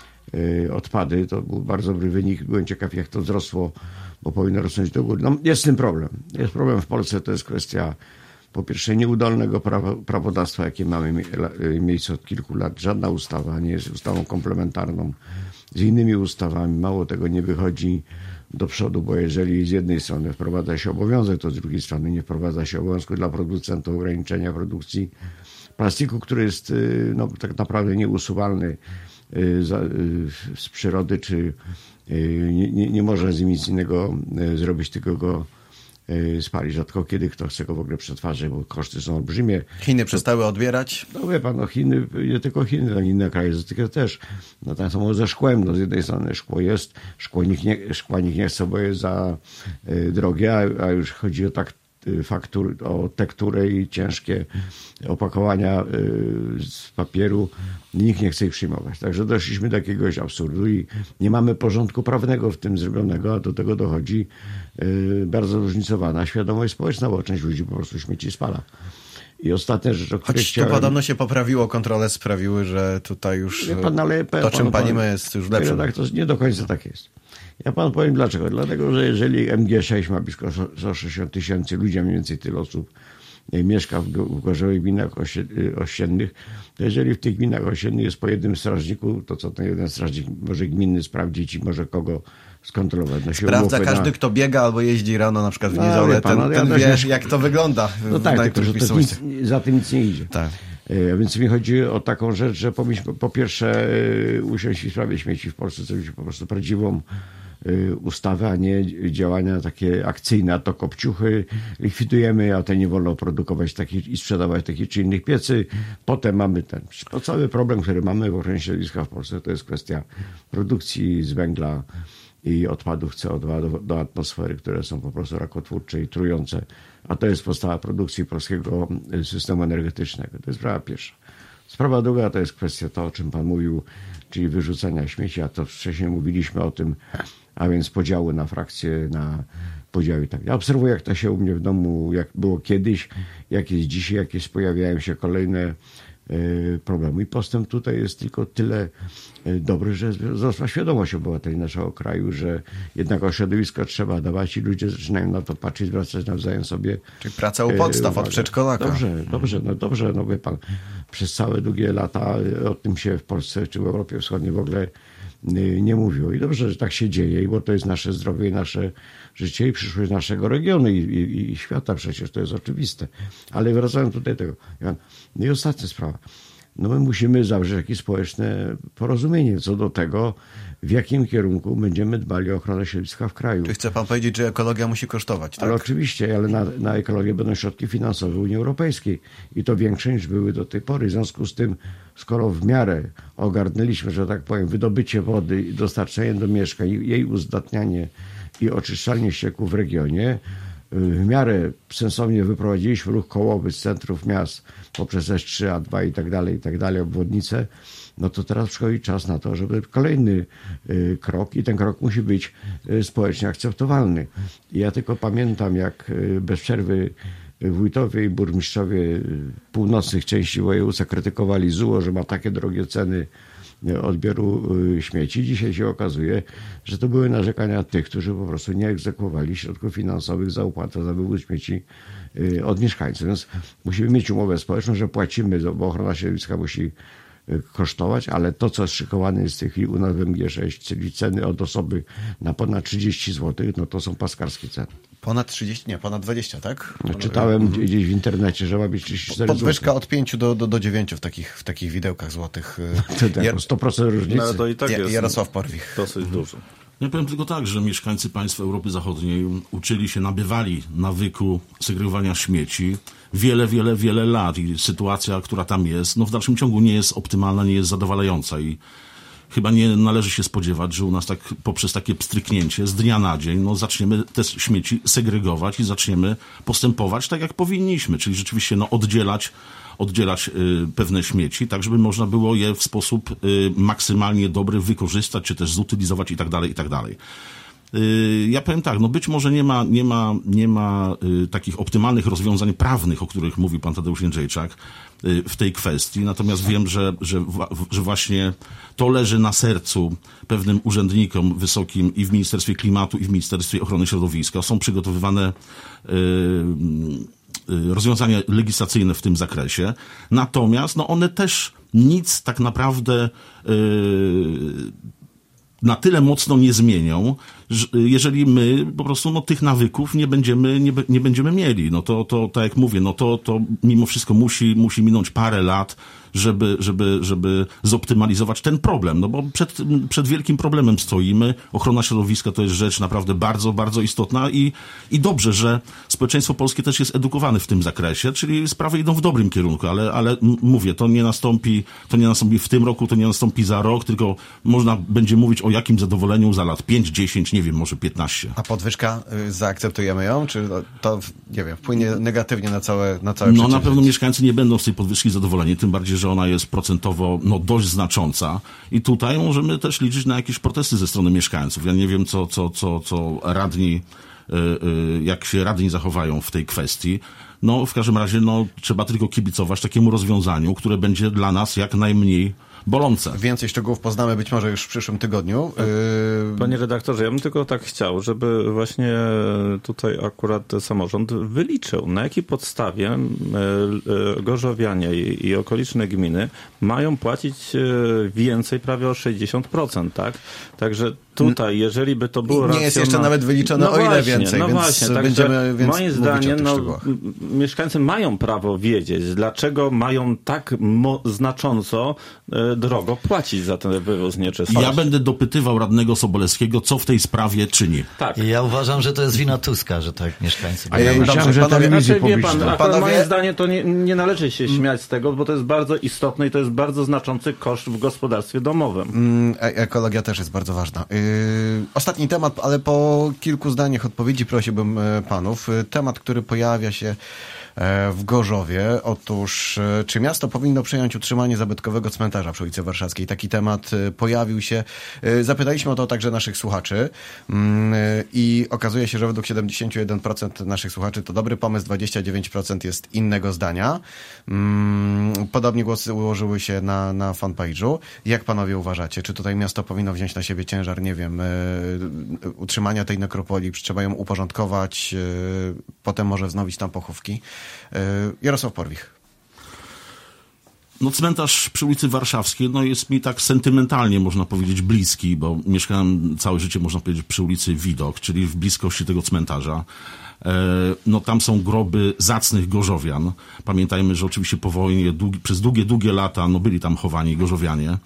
odpady. To był bardzo dobry wynik. Byłem ciekaw, jak to wzrosło, bo powinno rosnąć do góry. No, jest z tym problem. Jest problem w Polsce, to jest kwestia po pierwsze nieudolnego prawodawstwa, jakie mamy miejsce od kilku lat. Żadna ustawa nie jest ustawą komplementarną z innymi ustawami. Mało tego, nie wychodzi do przodu, bo jeżeli z jednej strony wprowadza się obowiązek, to z drugiej strony nie wprowadza się obowiązku dla producentów ograniczenia produkcji plastiku, który jest tak naprawdę nieusuwalny z przyrody, czy nie można z nim nic innego zrobić, tylko go spalić. Rzadko kiedy kto chce go w ogóle przetwarzać, bo koszty są olbrzymie. Chiny przestały odbierać? No wie pan, Chiny, nie tylko Chiny, ale inne kraje też. No tak samo ze szkłem. Z jednej strony szkło jest, szkła nikt nie chce, bo jest za drogie, a już chodzi o o tekturę i ciężkie opakowania z papieru. Nikt nie chce ich przyjmować. Także doszliśmy do jakiegoś absurdu i nie mamy porządku prawnego w tym zrobionego, a do tego dochodzi bardzo zróżnicowana świadomość społeczna, bo część ludzi po prostu śmieci spala. I ostatnia rzecz, o której chciałem... tu podobno się poprawiło, kontrole sprawiły, że tutaj już to, czym palimy, jest już lepsze. Tak, to nie do końca tak jest. Ja panu powiem dlaczego. Dlatego, że jeżeli MG6 ma blisko 160 tysięcy ludzi, a mniej więcej tyle osób mieszka w Gorzowie gminach ościennych, to jeżeli w tych gminach ościennych jest po jednym strażniku, to co ten jeden strażnik może gminny sprawdzić i może kogo skontrolować. No sprawdza każdy, kto biega albo jeździ rano na przykład w niedzielę, ten wie, jak to wygląda. No tak, tylko że to za tym nic nie idzie. Tak. Więc mi chodzi o taką rzecz, że powinniśmy po pierwsze usiąść w sprawie śmieci w Polsce, zrobić po prostu prawdziwą ustawy, a nie działania takie akcyjne, a to kopciuchy likwidujemy, a te nie wolno produkować takich i sprzedawać takich czy innych piecy. Potem mamy ten podstawowy problem, który mamy w ochronie środowiska w Polsce, to jest kwestia produkcji z węgla i odpadów CO2 do atmosfery, które są po prostu rakotwórcze i trujące, a to jest podstawa produkcji polskiego systemu energetycznego. To jest sprawa pierwsza. Sprawa druga to jest kwestia to, o czym pan mówił, czyli wyrzucania śmieci, a to wcześniej mówiliśmy o tym, a więc podziały na frakcje, na podziały i tak. Ja obserwuję, jak to się u mnie w domu, jak było kiedyś, jak jest dzisiaj, jakieś pojawiają się kolejne problemy. I postęp tutaj jest tylko tyle dobry, że wzrosła świadomość obywateli naszego kraju, że jednak o środowisko trzeba dbać i ludzie zaczynają na to patrzeć, zwracać nawzajem sobie. Czyli praca u podstaw, od przedszkolaka. Dobrze, no wie pan, przez całe długie lata o tym się w Polsce czy w Europie Wschodniej w ogóle nie mówiło. I dobrze, że tak się dzieje, bo to jest nasze zdrowie i nasze życie i przyszłość naszego regionu i świata przecież, to jest oczywiste. Ale wracając tutaj do tego. No i ostatnia sprawa. No my musimy zawrzeć jakieś społeczne porozumienie co do tego, w jakim kierunku będziemy dbali o ochronę środowiska w kraju. Czy chce pan powiedzieć, że ekologia musi kosztować, tak? Ale oczywiście, ale na ekologię będą środki finansowe Unii Europejskiej i to większe niż były do tej pory. W związku z tym, skoro w miarę ogarnęliśmy, że tak powiem, wydobycie wody i dostarczenie do mieszkań, jej uzdatnianie i oczyszczalnie ścieków w regionie, w miarę sensownie wyprowadziliśmy ruch kołowy z centrów miast poprzez S3, A2 i tak dalej, obwodnice, no to teraz przychodzi czas na to, żeby kolejny krok i ten krok musi być społecznie akceptowalny. I ja tylko pamiętam, jak bez przerwy wójtowie i burmistrzowie północnych części województwa krytykowali ZUO, że ma takie drogie ceny odbioru śmieci. Dzisiaj się okazuje, że to były narzekania tych, którzy po prostu nie egzekwowali środków finansowych za opłatę za wywóz śmieci od mieszkańców. Więc musimy mieć umowę społeczną, że płacimy, bo ochrona środowiska musi kosztować, ale to, co szykowane jest w tej chwili u nas w MG6, czyli ceny od osoby na ponad 30 zł, no to są paskarskie ceny. Ponad 30, nie, ponad 20, tak? Czytałem gdzieś w internecie, że ma być 34 Podwyżka zł. od 5 do 9 w takich widełkach złotych. To 100% różnicy. No, to i tak jest Jarosław Porwich. dosyć dużo. Ja powiem tylko tak, że mieszkańcy państw Europy Zachodniej uczyli się, nabywali nawyku segregowania śmieci wiele lat i sytuacja, która tam jest, no w dalszym ciągu nie jest optymalna, nie jest zadowalająca i chyba nie należy się spodziewać, że u nas tak poprzez takie pstryknięcie z dnia na dzień, no zaczniemy te śmieci segregować i zaczniemy postępować tak, jak powinniśmy, czyli rzeczywiście no oddzielać pewne śmieci, tak żeby można było je w sposób maksymalnie dobry wykorzystać, czy też zutylizować i tak dalej. Ja powiem tak, no być może nie ma takich optymalnych rozwiązań prawnych, o których mówi pan Tadeusz Jędrzejczak w tej kwestii, natomiast wiem, że właśnie to leży na sercu pewnym urzędnikom wysokim i w Ministerstwie Klimatu, i w Ministerstwie Ochrony Środowiska. Są przygotowywane rozwiązania legislacyjne w tym zakresie, natomiast no one też nic tak naprawdę na tyle mocno nie zmienią, jeżeli my po prostu no, tych nawyków nie będziemy mieli. No to tak jak mówię, no to mimo wszystko musi minąć parę lat, żeby zoptymalizować ten problem. No bo przed wielkim problemem stoimy. Ochrona środowiska to jest rzecz naprawdę bardzo, bardzo istotna i dobrze, że społeczeństwo polskie też jest edukowane w tym zakresie, czyli sprawy idą w dobrym kierunku, ale mówię, to nie nastąpi w tym roku, to nie nastąpi za rok, tylko można będzie mówić o jakim zadowoleniu za lat 5, 10, nie wiem, może 15. A podwyżka, zaakceptujemy ją? Czy to nie wiem, wpłynie negatywnie na całe No na pewno mieszkańcy nie będą z tej podwyżki zadowoleni, tym bardziej, że ona jest procentowo no, dość znacząca i tutaj możemy też liczyć na jakieś protesty ze strony mieszkańców. Ja nie wiem, co radni, jak się radni zachowają w tej kwestii. No w każdym razie no, trzeba tylko kibicować takiemu rozwiązaniu, które będzie dla nas jak najmniej bolące. Więcej szczegółów poznamy być może już w przyszłym tygodniu. Panie redaktorze, ja bym tylko tak chciał, żeby właśnie tutaj akurat samorząd wyliczył, na jakiej podstawie gorzowianie i okoliczne gminy mają płacić więcej, prawie o 60%, tak? Także tutaj, jeżeli by to było nie jest jeszcze nawet wyliczone, o ile więcej, no więc właśnie, będziemy moim zdaniem, mówić o tych szczegółach. mieszkańcy mają prawo wiedzieć, dlaczego mają tak znacząco drogo płacić za ten wywóz nieczystości. Ja będę dopytywał radnego Sobolewskiego, co w tej sprawie czyni. Tak. Ja uważam, że to jest wina Tuska, że tak mieszkańcy... A ja myślałem, że telewizję publiczną. Moim zdaniem to nie należy się śmiać z tego, bo to jest bardzo istotne i to jest bardzo znaczący koszt w gospodarstwie domowym. Ekologia też jest bardzo ważna. Ostatni temat, ale po kilku zdaniach odpowiedzi prosiłbym panów. Temat, który pojawia się w Gorzowie. Otóż, czy miasto powinno przejąć utrzymanie zabytkowego cmentarza przy ulicy Warszawskiej? Taki temat pojawił się. Zapytaliśmy o to także naszych słuchaczy i okazuje się, że według 71% naszych słuchaczy to dobry pomysł, 29% jest innego zdania. Podobnie głosy ułożyły się na fanpage'u. Jak panowie uważacie? Czy tutaj miasto powinno wziąć na siebie ciężar, nie wiem, utrzymania tej nekropolii? Trzeba ją uporządkować, potem może wznowić tam pochówki? Jarosław Porwich. No cmentarz przy ulicy Warszawskiej jest mi tak sentymentalnie, można powiedzieć, bliski, bo mieszkałem całe życie, można powiedzieć, przy ulicy Widok, czyli w bliskości tego cmentarza. Tam są groby zacnych gorzowian. Pamiętajmy, że oczywiście po wojnie przez długie lata byli tam chowani gorzowianie.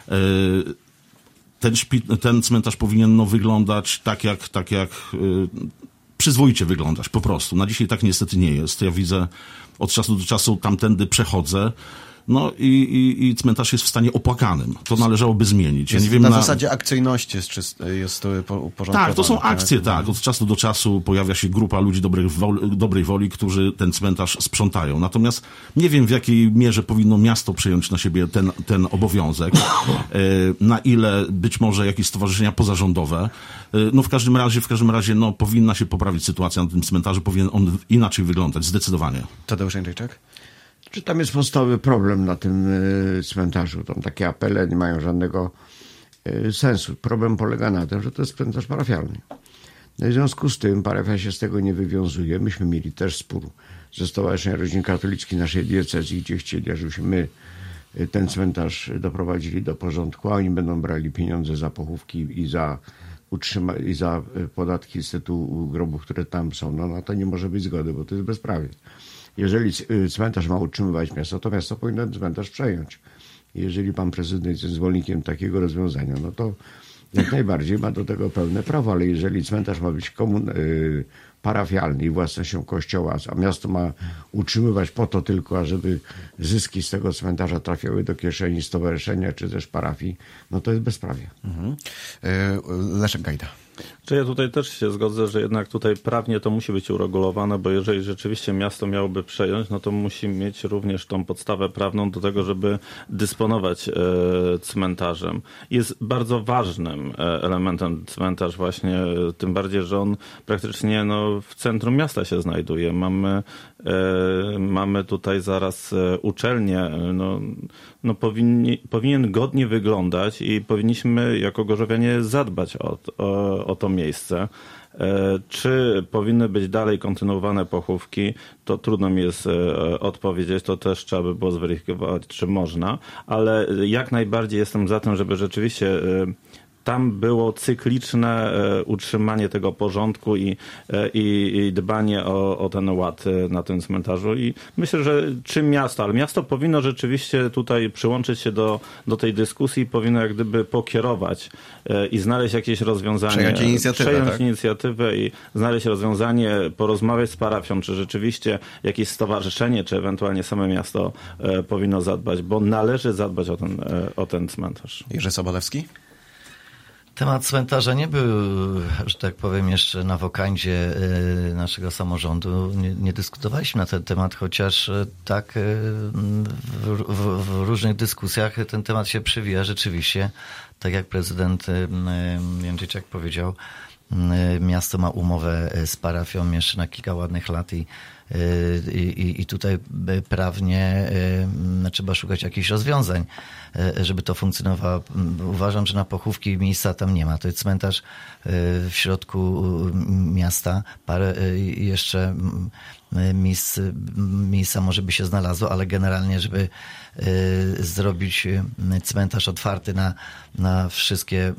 Ten cmentarz powinien wyglądać tak jak przyzwoicie wyglądać, po prostu. Na dzisiaj tak niestety nie jest. Ja widzę, od czasu do czasu tamtędy przechodzę, i cmentarz jest w stanie opłakanym. To należałoby zmienić. Ja nie wiem, na zasadzie akcyjności jest uporządkowane. Tak, to są akcje, tak. Od czasu do czasu pojawia się grupa ludzi dobrej woli, którzy ten cmentarz sprzątają. Natomiast nie wiem, w jakiej mierze powinno miasto przejąć na siebie ten obowiązek. Na ile być może jakieś stowarzyszenia pozarządowe. W każdym razie powinna się poprawić sytuacja na tym cmentarzu. Powinien on inaczej wyglądać, zdecydowanie. Tadeusz Jędrzejczak? Czy tam jest podstawowy problem na tym cmentarzu? Tam takie apele nie mają żadnego sensu. Problem polega na tym, że to jest cmentarz parafialny. W związku z tym parafia się z tego nie wywiązuje. Myśmy mieli też spór ze Stowarzyszeniem Rodzin Katolickich naszej diecezji, gdzie chcieli, żebyśmy my ten cmentarz doprowadzili do porządku, a oni będą brali pieniądze za pochówki i za podatki z tytułu grobów, które tam są. Na to nie może być zgody, bo to jest bezprawie. Jeżeli cmentarz ma utrzymywać miasto, to miasto powinno ten cmentarz przejąć. Jeżeli pan prezydent jest zwolennikiem takiego rozwiązania, to jak najbardziej ma do tego pełne prawo, ale jeżeli cmentarz ma być parafialny i własnością kościoła, a miasto ma utrzymywać po to tylko, ażeby zyski z tego cmentarza trafiały do kieszeni stowarzyszenia czy też parafii, to jest bezprawie. Leszek Gajda. Czy ja tutaj też się zgodzę, że jednak tutaj prawnie to musi być uregulowane, bo jeżeli rzeczywiście miasto miałoby przejąć, to musi mieć również tą podstawę prawną do tego, żeby dysponować cmentarzem. Jest bardzo ważnym elementem cmentarz właśnie, tym bardziej, że on praktycznie w centrum miasta się znajduje. Mamy tutaj zaraz uczelnię, powinien godnie wyglądać i powinniśmy jako gorzowianie zadbać o to miejsce. Czy powinny być dalej kontynuowane pochówki, to trudno mi jest odpowiedzieć, to też trzeba by było zweryfikować, czy można, ale jak najbardziej jestem za tym, żeby rzeczywiście tam było cykliczne utrzymanie tego porządku i dbanie o ten ład na tym cmentarzu. I myślę, że ale miasto powinno rzeczywiście tutaj przyłączyć się do tej dyskusji, powinno jak gdyby pokierować i znaleźć jakieś rozwiązanie. Przejąć inicjatywę i znaleźć rozwiązanie, porozmawiać z parafią, czy rzeczywiście jakieś stowarzyszenie, czy ewentualnie same miasto powinno zadbać, bo należy zadbać o ten cmentarz. Jerzy Sobolewski? Temat cmentarza nie był, że tak powiem, jeszcze na wokandzie naszego samorządu. Nie dyskutowaliśmy na ten temat, chociaż tak w różnych dyskusjach ten temat się przewija rzeczywiście. Tak jak prezydent Jędrzejczak powiedział, miasto ma umowę z parafią jeszcze na kilka ładnych lat i tutaj prawnie trzeba szukać jakichś rozwiązań, żeby to funkcjonowało. Uważam, że na pochówki miejsca tam nie ma. To jest cmentarz w środku miasta. Parę jeszcze miejsca może by się znalazło, ale generalnie, żeby zrobić cmentarz otwarty na wszystkie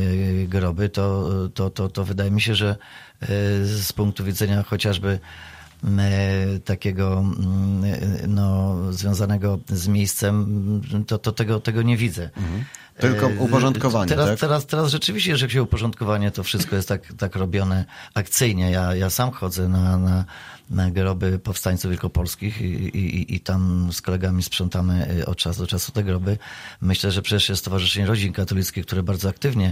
groby, to wydaje mi się, że z punktu widzenia chociażby takiego związanego z miejscem, to tego nie widzę. Tylko uporządkowanie, tak? Teraz rzeczywiście, że się uporządkowanie, to wszystko jest tak robione akcyjnie. Ja sam chodzę na groby powstańców wielkopolskich i tam z kolegami sprzątamy od czasu do czasu te groby. Myślę, że przecież jest Stowarzyszenie Rodzin Katolickich, które bardzo aktywnie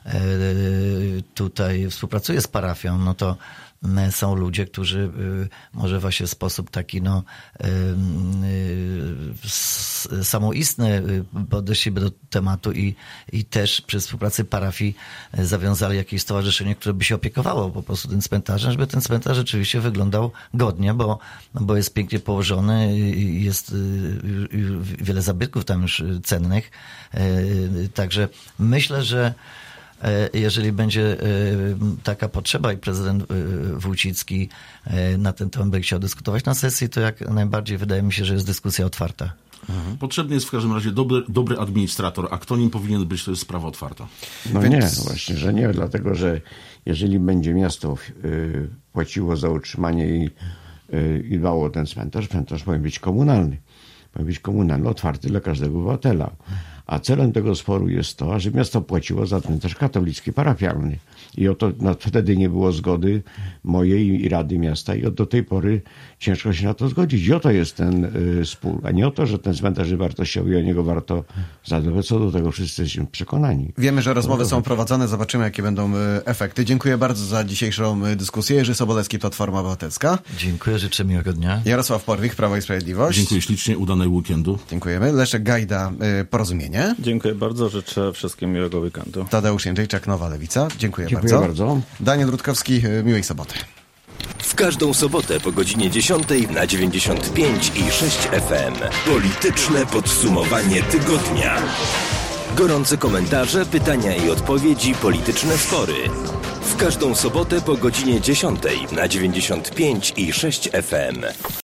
tutaj współpracuje z parafią, no to są ludzie, którzy może właśnie w sposób taki samoistny podeszli do tematu i też przy współpracy parafii zawiązali jakieś stowarzyszenie, które by się opiekowało po prostu tym cmentarzem, żeby ten cmentarz rzeczywiście wyglądał godnie, bo jest pięknie położony, jest wiele zabytków tam już cennych. Także myślę, że jeżeli będzie taka potrzeba i prezydent Wójcicki na ten temat będzie chciał dyskutować na sesji, to jak najbardziej wydaje mi się, że jest dyskusja otwarta. Potrzebny jest w każdym razie dobry administrator, a kto nim powinien być, to jest sprawa otwarta. No nie, właśnie, że nie, dlatego że jeżeli będzie miasto płaciło za utrzymanie i dbało o ten cmentarz powinien być komunalny. Powinien być komunalny, otwarty dla każdego obywatela. A celem tego sporu jest to, że miasto płaciło za cmentarz katolicki, parafialny. I wtedy nie było zgody mojej i Rady Miasta i do tej pory ciężko się na to zgodzić. I oto jest ten spór, a nie o to, że ten cmentarz jest wartościowy i o niego warto zadbać. Co do tego wszyscy jesteśmy przekonani. Wiemy, że rozmowy są prowadzone, zobaczymy, jakie będą efekty. Dziękuję bardzo za dzisiejszą dyskusję. Jerzy Sobolewski, Platforma Obywatelska. Dziękuję, życzę miłego dnia. Jarosław Porwich, Prawo i Sprawiedliwość. Dziękuję ślicznie, udanego weekendu. Dziękujemy. Leszek Gajda, Porozumienie. Dziękuję bardzo, życzę wszystkim miłego weekendu. Tadeusz Jędrzejczak, Nowa Lewica. Dziękuję bardzo. Daniel Rutkowski, miłej soboty. W każdą sobotę po godzinie 10 na 95 i 6 FM. Polityczne podsumowanie tygodnia. Gorące komentarze, pytania i odpowiedzi, polityczne spory. W każdą sobotę po godzinie 10 na 95 i 6 FM.